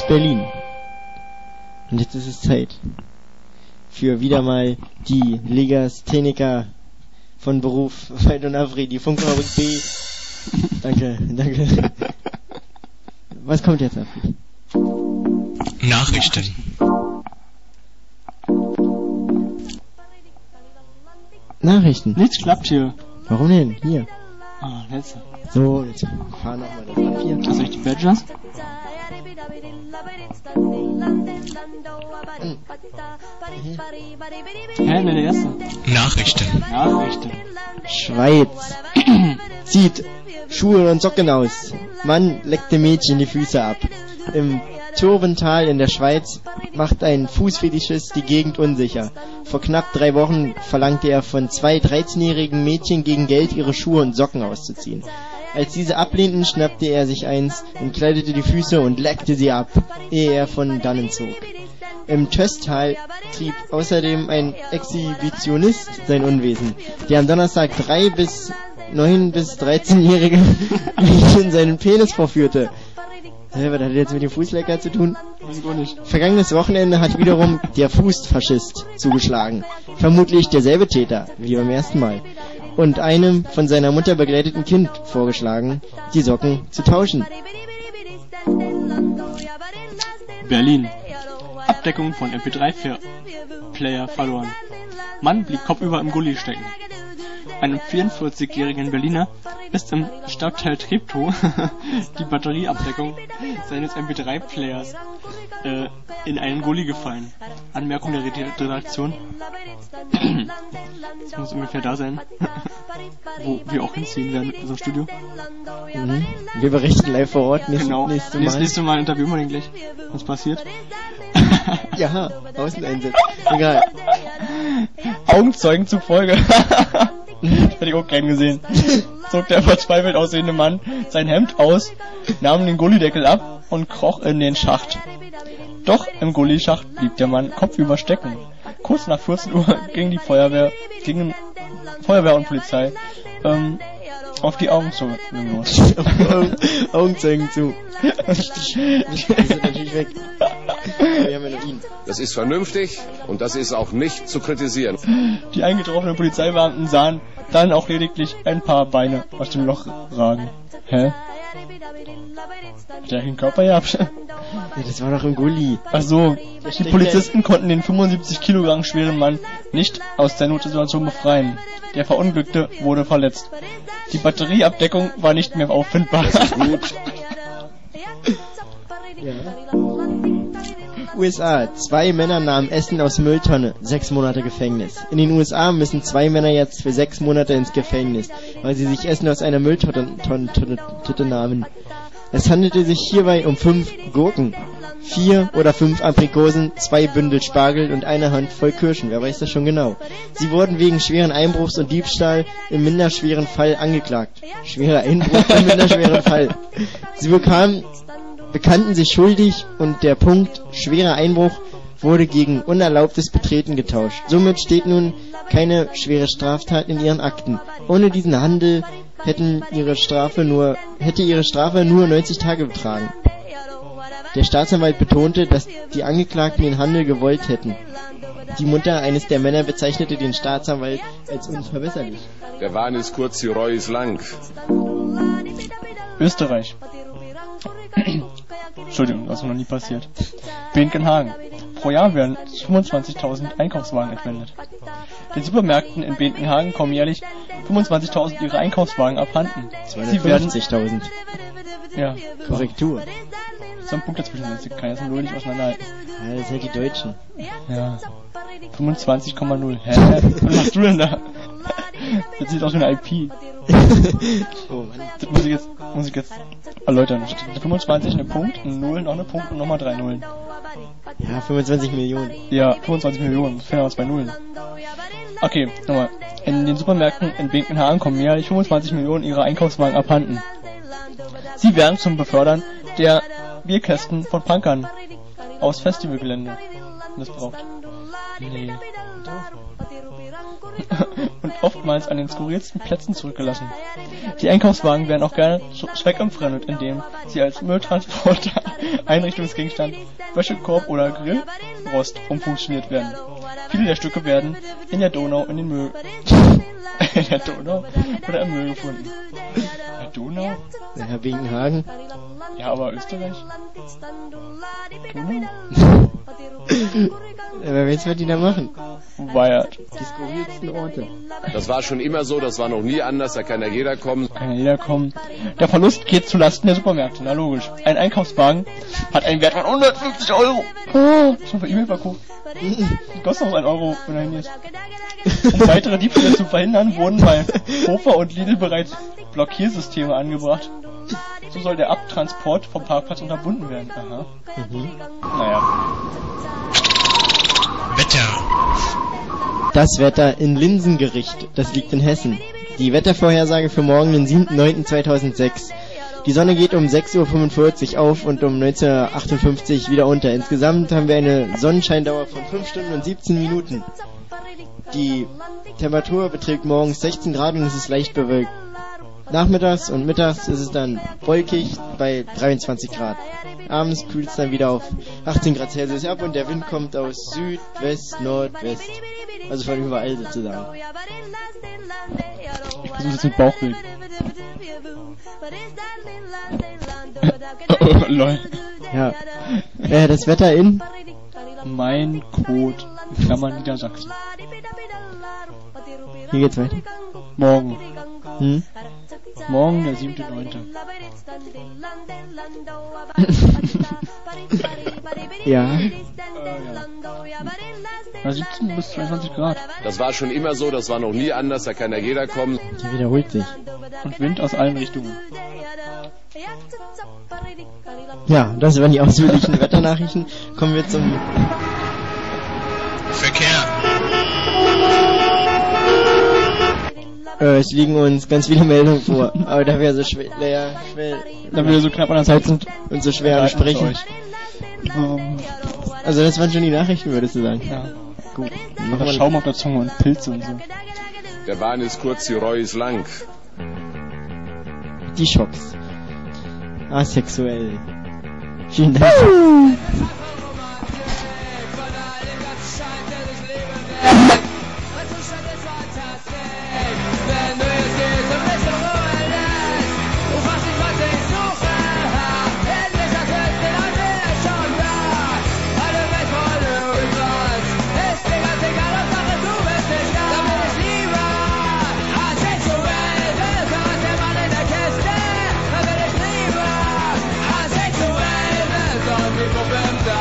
Berlin. Und jetzt ist es Zeit für wieder mal die Legastheniker von Beruf bei Donavri, die Funkfabrik B. Danke, danke. Was kommt jetzt ab? Nachrichten. Nachrichten? Nichts klappt hier. Warum denn? Hier. Ah, jetzt. So, jetzt fahren nochmal das ab hier. Hast du echt die Badgers? Hä, hey, ne, der erste. Nachrichten. Nachrichten. Schweiz. Zieht Schuhe und Socken aus. Mann leckte Mädchen die Füße ab. Im Turbental in der Schweiz macht ein Fußfetischist die Gegend unsicher. Vor knapp drei Wochen verlangte er von zwei dreizehnjährigen Mädchen gegen Geld ihre Schuhe und Socken auszuziehen. Als diese ablehnten, schnappte er sich eins, entkleidete die Füße und leckte sie ab, ehe er von dannen zog. Im Töstal trieb außerdem ein Exhibitionist sein Unwesen, der am Donnerstag drei bis neun bis dreizehnjährige Mädchen seinen Penis vorführte. Hä, was hat das jetzt mit dem Fußlecker zu tun? Weiß ich auch nicht. Vergangenes Wochenende hat wiederum der Fußfaschist zugeschlagen. Vermutlich derselbe Täter, wie beim ersten Mal. Und einem von seiner Mutter begleiteten Kind vorgeschlagen, die Socken zu tauschen. Berlin. Abdeckung von M P drei Player verloren. Mann blieb kopfüber im Gully stecken. Einem vierundvierzigjährigen Berliner ist im Stadtteil Treptow die Batterieabdeckung seines M P drei Players äh, in einen Gully gefallen. Anmerkung der Redaktion. Das muss ungefähr da sein, wo wir auch hinziehen werden in so ein Studio. Mhm. Wir berichten live vor Ort nächstes, genau. nächste Mal. Nächstes nächste Mal interviewen wir den gleich, was passiert. Ja, Außeneinsatz. Egal. Augenzeugen zufolge. Hätte ich auch gern gesehen. Zog der verzweifelt aussehende Mann sein Hemd aus, nahm den Gullideckel ab und kroch in den Schacht. Doch im Gullischacht blieb der Mann kopfüber stecken. Kurz nach vierzehn Uhr ging die Feuerwehr, gingen Feuerwehr und Polizei ähm, auf die Augenzeugen los. Augenzeugen zu. Die sind natürlich weg. Wir haben ja noch ihn. Das ist vernünftig und das ist auch nicht zu kritisieren. Die eingetroffenen Polizeibeamten sahen dann auch lediglich ein paar Beine aus dem Loch ragen. Hä? Hat der den Körper gehabt? Ja, das war doch im Gully. Ach so, die Polizisten konnten den fünfundsiebzig Kilogramm schweren Mann nicht aus der Notsituation befreien. Der Verunglückte wurde verletzt. Die Batterieabdeckung war nicht mehr auffindbar. Das ist gut. Ja. U S A. Zwei Männer nahmen Essen aus Mülltonne. Sechs Monate Gefängnis. In den U S A müssen zwei Männer jetzt für sechs Monate ins Gefängnis, weil sie sich Essen aus einer Mülltonne nahmen. Es handelte sich hierbei um fünf Gurken, vier oder fünf Aprikosen, zwei Bündel Spargel und eine Handvoll Kirschen. Wer weiß das schon genau. Sie wurden wegen schweren Einbruchs und Diebstahl im minderschweren Fall angeklagt. Schwerer Einbruch im minderschweren Fall. Sie bekamen, bekannten sich schuldig und der Punkt schwerer Einbruch wurde gegen unerlaubtes Betreten getauscht. Somit steht nun keine schwere Straftat in ihren Akten. Ohne diesen Handel hätten ihre Strafe nur, hätte ihre Strafe nur neunzig Tage betragen. Der Staatsanwalt betonte, dass die Angeklagten den Handel gewollt hätten. Die Mutter eines der Männer bezeichnete den Staatsanwalt als unverbesserlich. Der Wahn ist kurz, die Reue ist lang. Österreich. Entschuldigung, das ist noch nie passiert. Benkenhagen. Pro Jahr werden fünfundzwanzigtausend Einkaufswagen entwendet. Den Supermärkten in Benkenhagen kommen jährlich fünfundzwanzigtausend ihre Einkaufswagen abhanden. zweihundertfünfzigtausend. Ja. Korrektur. So ein Punkt dazwischen, das kann jetzt nur nicht auseinanderhalten. Ja, das sind die Deutschen. Ja. fünfundzwanzig Komma null. Hä? Was machst du denn da? Das sieht aus wie eine I P. Oh Mann. Das muss ich jetzt, muss ich jetzt erläutern. fünfundzwanzig, eine Punkt, ein Null, noch eine Punkt und nochmal drei Nullen. Ja, fünfundzwanzig Millionen. Ja, fünfundzwanzig Millionen. Das fehlen aber zwei Nullen. Okay, nochmal. In den Supermärkten in Benkenhagen kommen jährlich fünfundzwanzig Millionen ihrer Einkaufswagen abhanden. Sie werden zum Befördern der Bierkästen von Punkern aus Festivalgelände missbraucht. Nee. Und oftmals an den skurrilsten Plätzen zurückgelassen. Die Einkaufswagen werden auch gerne zweckentfremdet, indem sie als Mülltransporter, Einrichtungsgegenstand, Wäschekorb oder Grillrost umfunktioniert werden. Viele der Stücke werden in der Donau in den Müll in der Donau oder im Müll gefunden. In der Donau? Ja, wegen Hagen. Ja, aber Österreich? Donau? Wer weiß, was die da machen? Weiert. Die skurrilsten Orte. Das war schon immer so, das war noch nie anders, da kann ja jeder kommen. Kann ja jeder kommen. Der Verlust geht zulasten der Supermärkte, na logisch. Ein Einkaufswagen hat einen Wert von hundertfünfzig Euro. Oh, schon per E-Mail verkauft. Kostet noch ein Euro, wenn er hin ist. Um weitere Diebstähle zu verhindern, wurden bei Hofer und Lidl bereits Blockiersysteme angebracht. So soll der Abtransport vom Parkplatz unterbunden werden. Aha. Mhm. Naja. Wetter. Das Wetter in Linsengericht, das liegt in Hessen. Die Wettervorhersage für morgen, den siebten neunten zweitausendsechs. Die Sonne geht um sechs Uhr fünfundvierzig auf und um neunzehn Uhr achtundfünfzig wieder unter. Insgesamt haben wir eine Sonnenscheindauer von fünf Stunden und siebzehn Minuten. Die Temperatur beträgt morgens sechzehn Grad und es ist leicht bewölkt. Nachmittags und mittags ist es dann wolkig bei dreiundzwanzig Grad. Abends kühlt es dann wieder auf achtzehn Grad Celsius ab und der Wind kommt aus Süd, West, Nordwest. Also von überall sozusagen. Ich versuche jetzt mit Bauchreden. Oh, lol. Ja. Äh, das Wetter in? Mein Code. In Klammern Niedersachsen. Hier geht's weiter. Morgen. Hm? Morgen, der siebte neunte Ja. Äh, ja. siebzehn bis zweiundzwanzig Grad. Das war schon immer so, das war noch nie anders, da kann ja jeder kommen. Die wiederholt sich. Und Wind aus allen Richtungen. Ja, das waren die ausführlichen Wetternachrichten. Kommen wir zum Verkehr. Äh, es liegen uns ganz viele Meldungen vor, aber da wir so schwer, schwer, schwer da wir so knapp an der Zeit sind und so schwer besprechen. Um, also das waren schon die Nachrichten, würdest du sagen? Ja. Gut. Machen wir Schaum auf der Zunge und Pilze und so. Der Bahn ist kurz, die Reue ist lang. Die Schocks. Asexuell. Vielen Dank. Asexuell,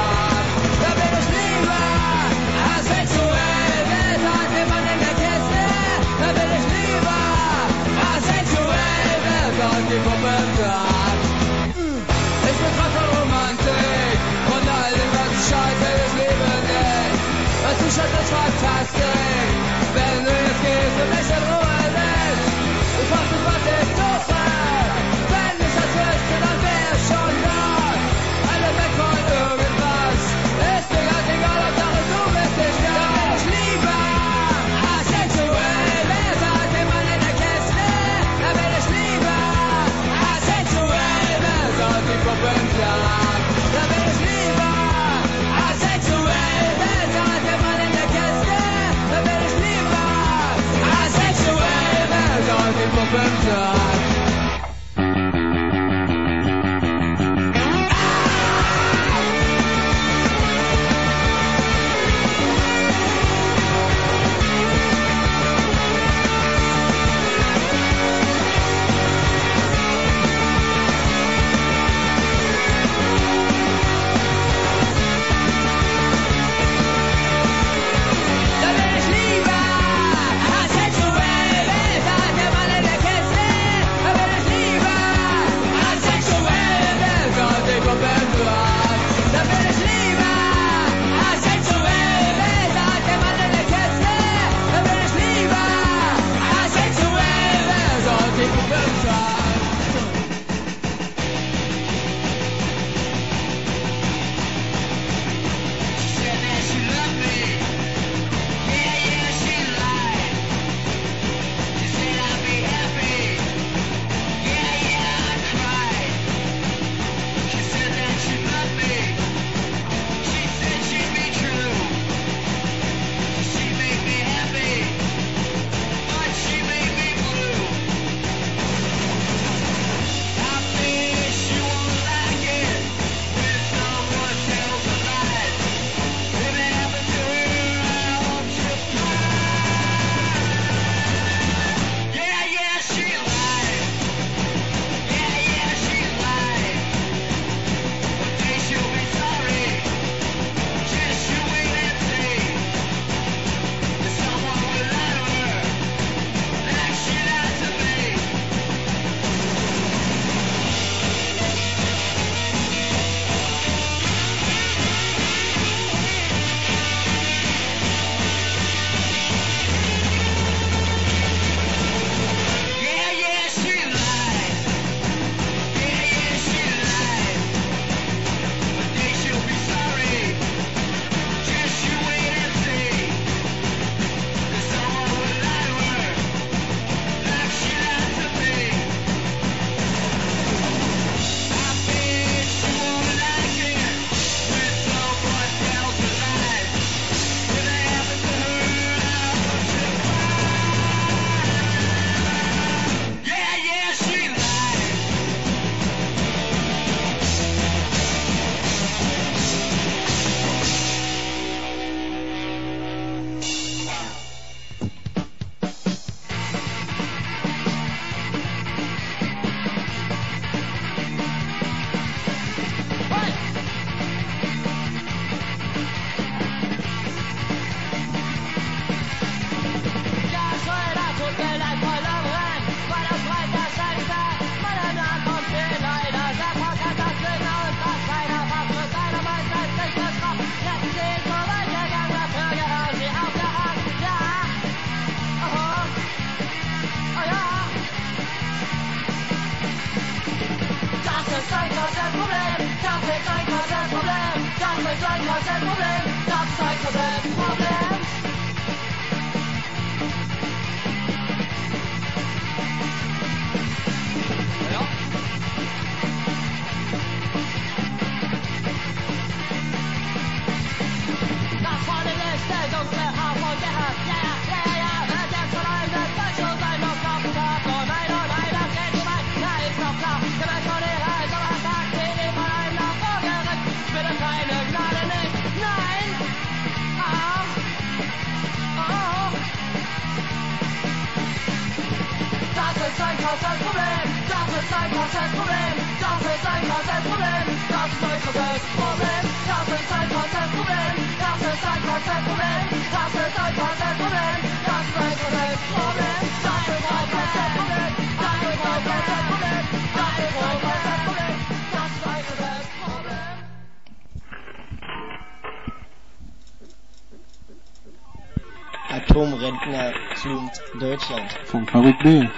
Kartellproblem. Das ist ein Kartellproblem. Das ist ein Kartellproblem. Das ist ein Kartellproblem. Ja. Das war die letzte dunkle Haar von Gerhard. Ja, ja, ja, ja, hört jetzt alleine. Das schon sein noch auf dem Tag. Oh nein, oh nein, das geht nicht rein. Na, ist doch klar. Der Mensch von der Reise, aber sagt, die nehmen von einem nach vorgerückt. Bitte keine Gnade nicht. Nein. Ah. Oh. Das ist ein Kartellproblem. Das ist ein Kartellproblem. Das ist ein Kartellproblem. Das ist ein Kartellproblem. Das ist ein Kartellproblem. Das ist ein Kartellproblem. Das ist ein Kartellproblem. Das ist ein Kartellproblem. Das ist ein Kartellproblem. Das ist ein Kartellproblem. Das ist ein Kartellproblem. Das ist ein Kartellproblem. Atomrentner zoomt Deutschland. Funkfabrik B.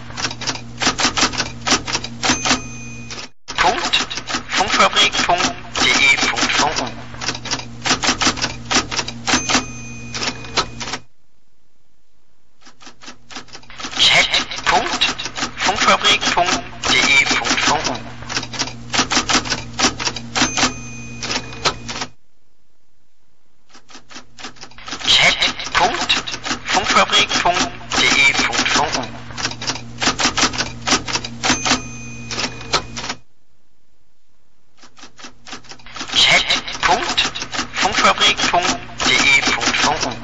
Funkfabrik.de Funkfabrik punkt de punkt v u. Chat punkt funkfabrik punkt de punkt v u. Chat punkt funkfabrik punkt de punkt v u.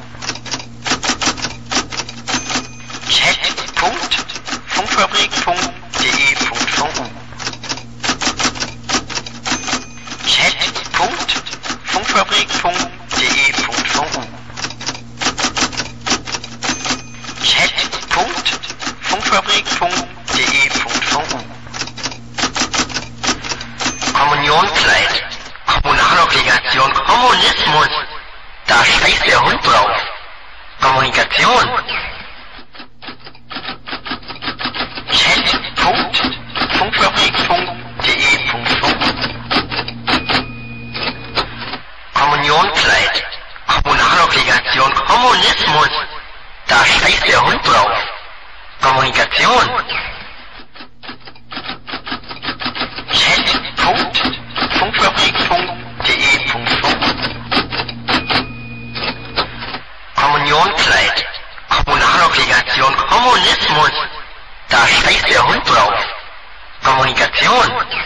Chat punkt funkfabrik punkt de punkt v u. Chat punkt funkfabrik punkt de punkt v u. Chat punkt funkfabrik punkt de punkt v u. Kommunionskleid, Kommunalobligation, Kommunismus, da scheißt der Hund drauf. Kommunikation. Chat punkt funkfabrik punkt de punkt v u. Kommunionskleid, Kommunalobligation, Kommunismus, da scheißt der Hund drauf. Kommunikation. Chat punkt funkfabrik punkt de punkt v u. Kommunionskleid, Kommunalobligation, Kommunismus, da scheißt der Hund drauf. Kommunikation.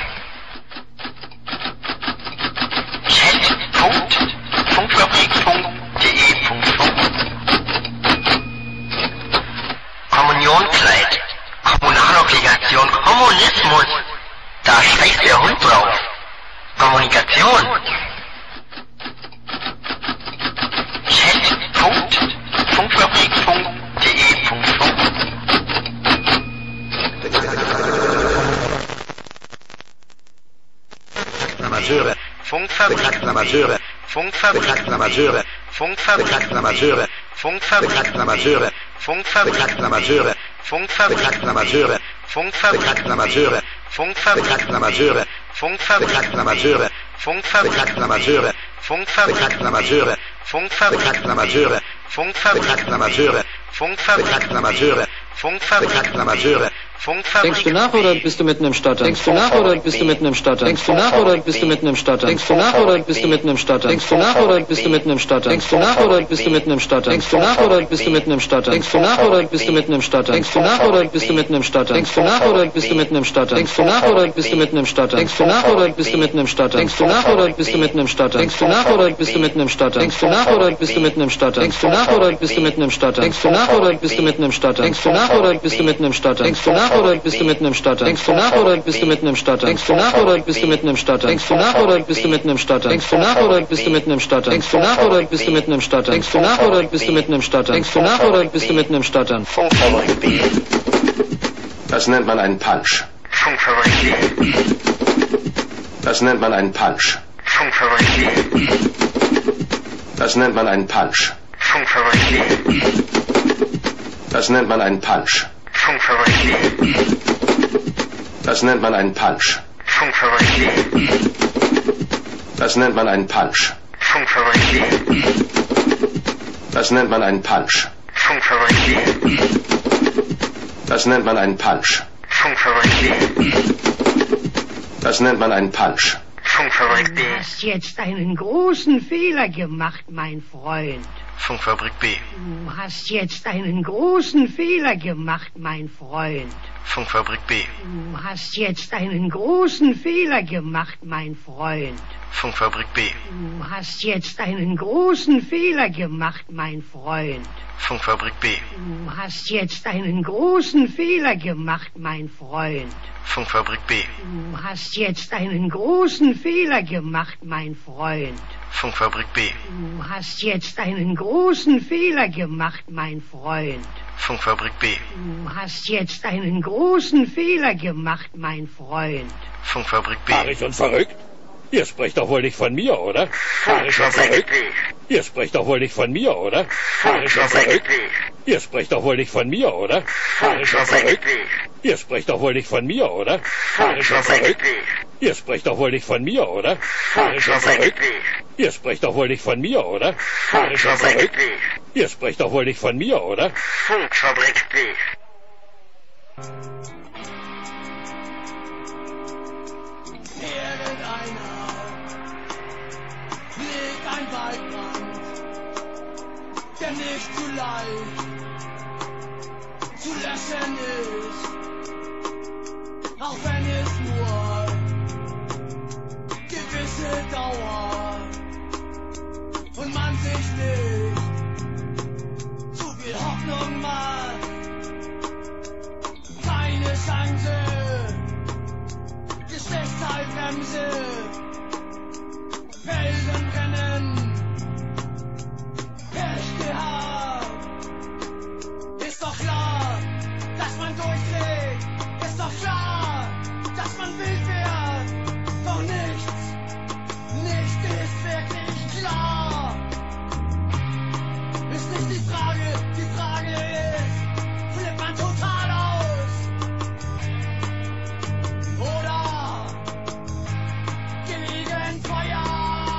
Chat punkt funkfabrik punkt de punkt v u. Kommunionskleid, Kommunalobligation, Kommunismus, da scheißt der Hund drauf. Kommunikation. Chat punkt funkfabrik punkt de punkt v u. Amateure. Funkfabrik Amateure. Funkfabrik Amateure. Funkfabrik Amateure. Funkfabrik Amateure. Funkfabrik Amateure. Funkfabrik Amateure. Funkfabrik Amateure. Funkfabrik Amateure. Funkfabrik Amateure. Funkfabrik Amateure. Funkfabrik Amateure. Funkfabrik Amateure. Funkfabrik Amateure. Funkfabrik Amateure. Funkfabrik Amateure. Funkfabrik. Denkst du nach oder bist du mitten im Stottern? Denkst du nach oder bist du mitten im Stottern? Denkst du nach oder bist du mitten im Stottern? Denkst du nach oder bist du mitten im Stottern? Denkst du nach oder bist du mitten im Stottern? Denkst du nach oder bist du mitten im Stottern? Denkst du nach oder bist du mitten im Stottern? Denkst du nach oder bist du mitten im Stottern? Denkst du nach oder bist du mitten im Stottern? Denkst du nach oder bist du mitten im Stottern? Denkst du nach oder bist du mitten im Stottern? Denkst du nach oder bist du mitten im Stottern? Denkst du nach oder bist du mitten im Stottern? Denkst du nach oder bist du mitten im Stottern? Denkst du nach oder bist du mitten im Stottern? Denkst du nach oder bist du mitten im Stottern? Denkst du nach oder bist du mitten im Stottern? Denkst du nach oder bist du mitten im Stottern? Denkst du nach oder bist du mitten im Stottern? Denkst du nach oder bist du mitten im Stottern? Denkst du nach oder bist du mitten im Stottern? Denkst du nach oder bist du mitten im Stottern? Denkst du nach oder bist du mitten im Stottern? Denkst du nach oder bist du mitten im Stottern? Denkst du nach oder bist du mitten im Stottern? Denkst du nach oder bist du mitten im Stottern? Funkfabrik B. Das nennt man einen Punch. Funkfabrik B. Das nennt man einen Punch. Funkfabrik B. Das nennt man einen Punch. Funkfabrik B. Das nennt man einen Punch. Funkfabrik B. Das nennt man einen Punch. Funkfabrik B. Das nennt man einen Punch. Funkfabrik B. Das nennt man einen Punch. Funkfabrik B. Das nennt man einen Punch. Funkfabrik B. Das nennt man einen Punch. Funkfabrik B. Du hast jetzt einen großen Fehler gemacht, mein Freund. Funkfabrik B. Du hast jetzt einen großen Fehler gemacht, mein Freund. Funkfabrik B. Du hast jetzt einen großen Fehler gemacht, mein Freund. Funkfabrik B. Du hast jetzt einen großen Fehler gemacht, mein Freund. Funkfabrik B. Du hast jetzt einen großen Fehler gemacht, mein Freund. Funkfabrik B. Du hast jetzt einen großen Fehler gemacht, mein Freund. Funkfabrik B. Du hast jetzt einen großen Fehler gemacht, mein Freund. Funkfabrik B. Du hast jetzt einen großen Fehler gemacht, mein Freund. Funkfabrik B. Fahrig und verrückt? Ihr sprecht doch wohl nicht von mir, oder? Fahrig und verrückt? Ihr sprecht doch wohl nicht von mir, oder? Fahrig und verrückt? Ihr sprecht doch wohl nicht von mir, oder? Fahrig und verrückt? Ihr sprecht doch wohl nicht von mir, oder? Fahrig und verrückt? Ihr sprecht doch wohl nicht von mir, oder? Fahrig und verrückt? Ihr sprecht doch wohl nicht von mir, oder? Fahrig und verrückt? Ihr sprecht doch wohl nicht von mir, oder? Funkfabrik B. der nicht zu leicht zu löschen ist, auch wenn es nur gewisse Dauer und man sich nicht zu viel Hoffnung macht. Keine Chance, Geschlechtsteilbremse, Felsen brennen, Pech gehabt. Ist doch klar, dass man durchdreht, ist doch klar, dass man wild wird, doch nichts, nichts ist wirklich klar. Ist nicht die Frage, die Frage ist, flippt man total aus? Oder gegen Feuer?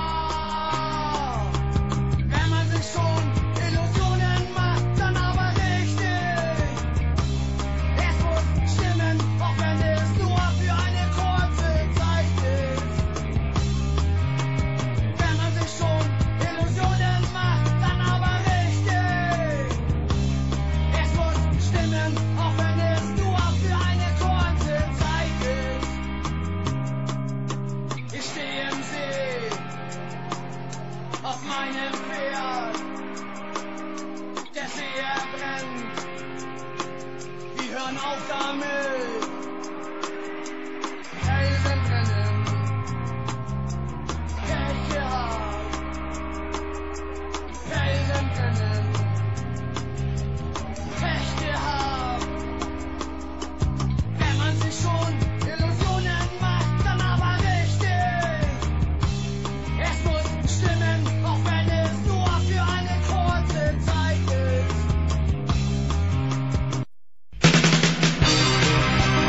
Wenn man sich schon Illusionen macht, dann aber richtig. Es muss stimmen, auch wenn es nur für eine kurze Zeit ist. Wenn man sich schon Illusionen macht, dann aber richtig. Es muss stimmen, auch wenn es nur für eine kurze Zeit ist. Ich stehe im See auf meinem Pferd. Der See er brennt. Wir hören auf damit. Felsen brennen. Pech gehabt. Felsen brennen. Pech gehabt. Wenn man sich schon Illusionen macht, dann aber richtig. Es muss stimmen, auch wenn es nur für eine kurze Zeit ist.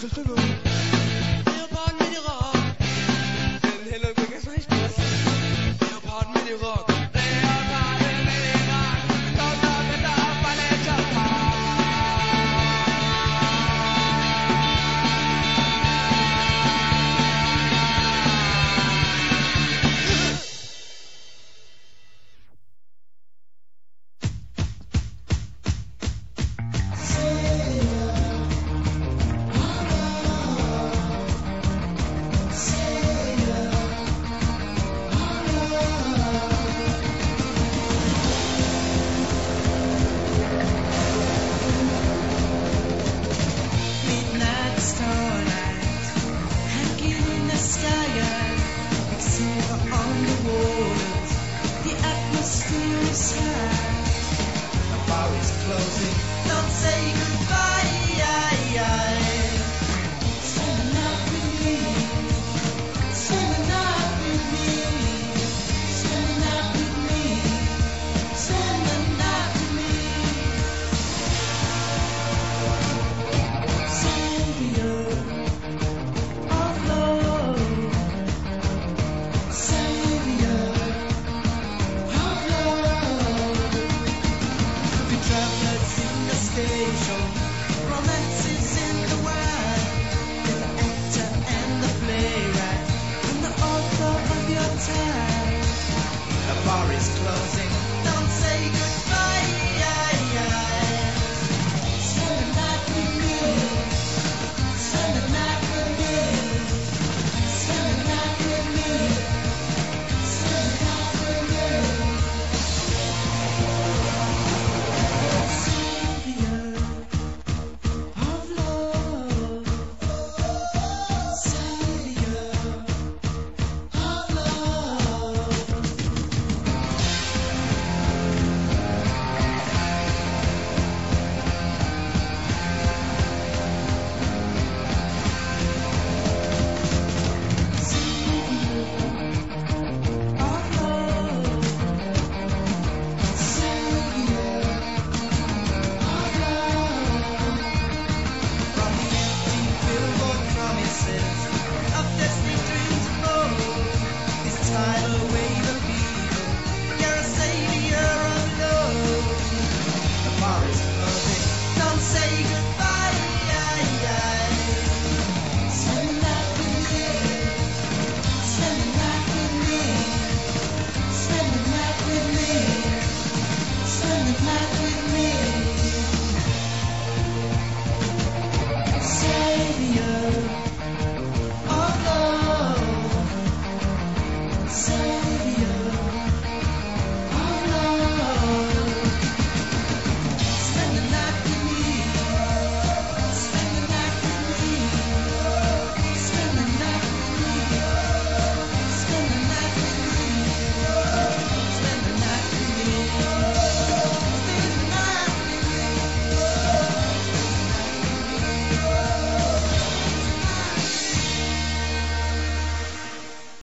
Verfügung.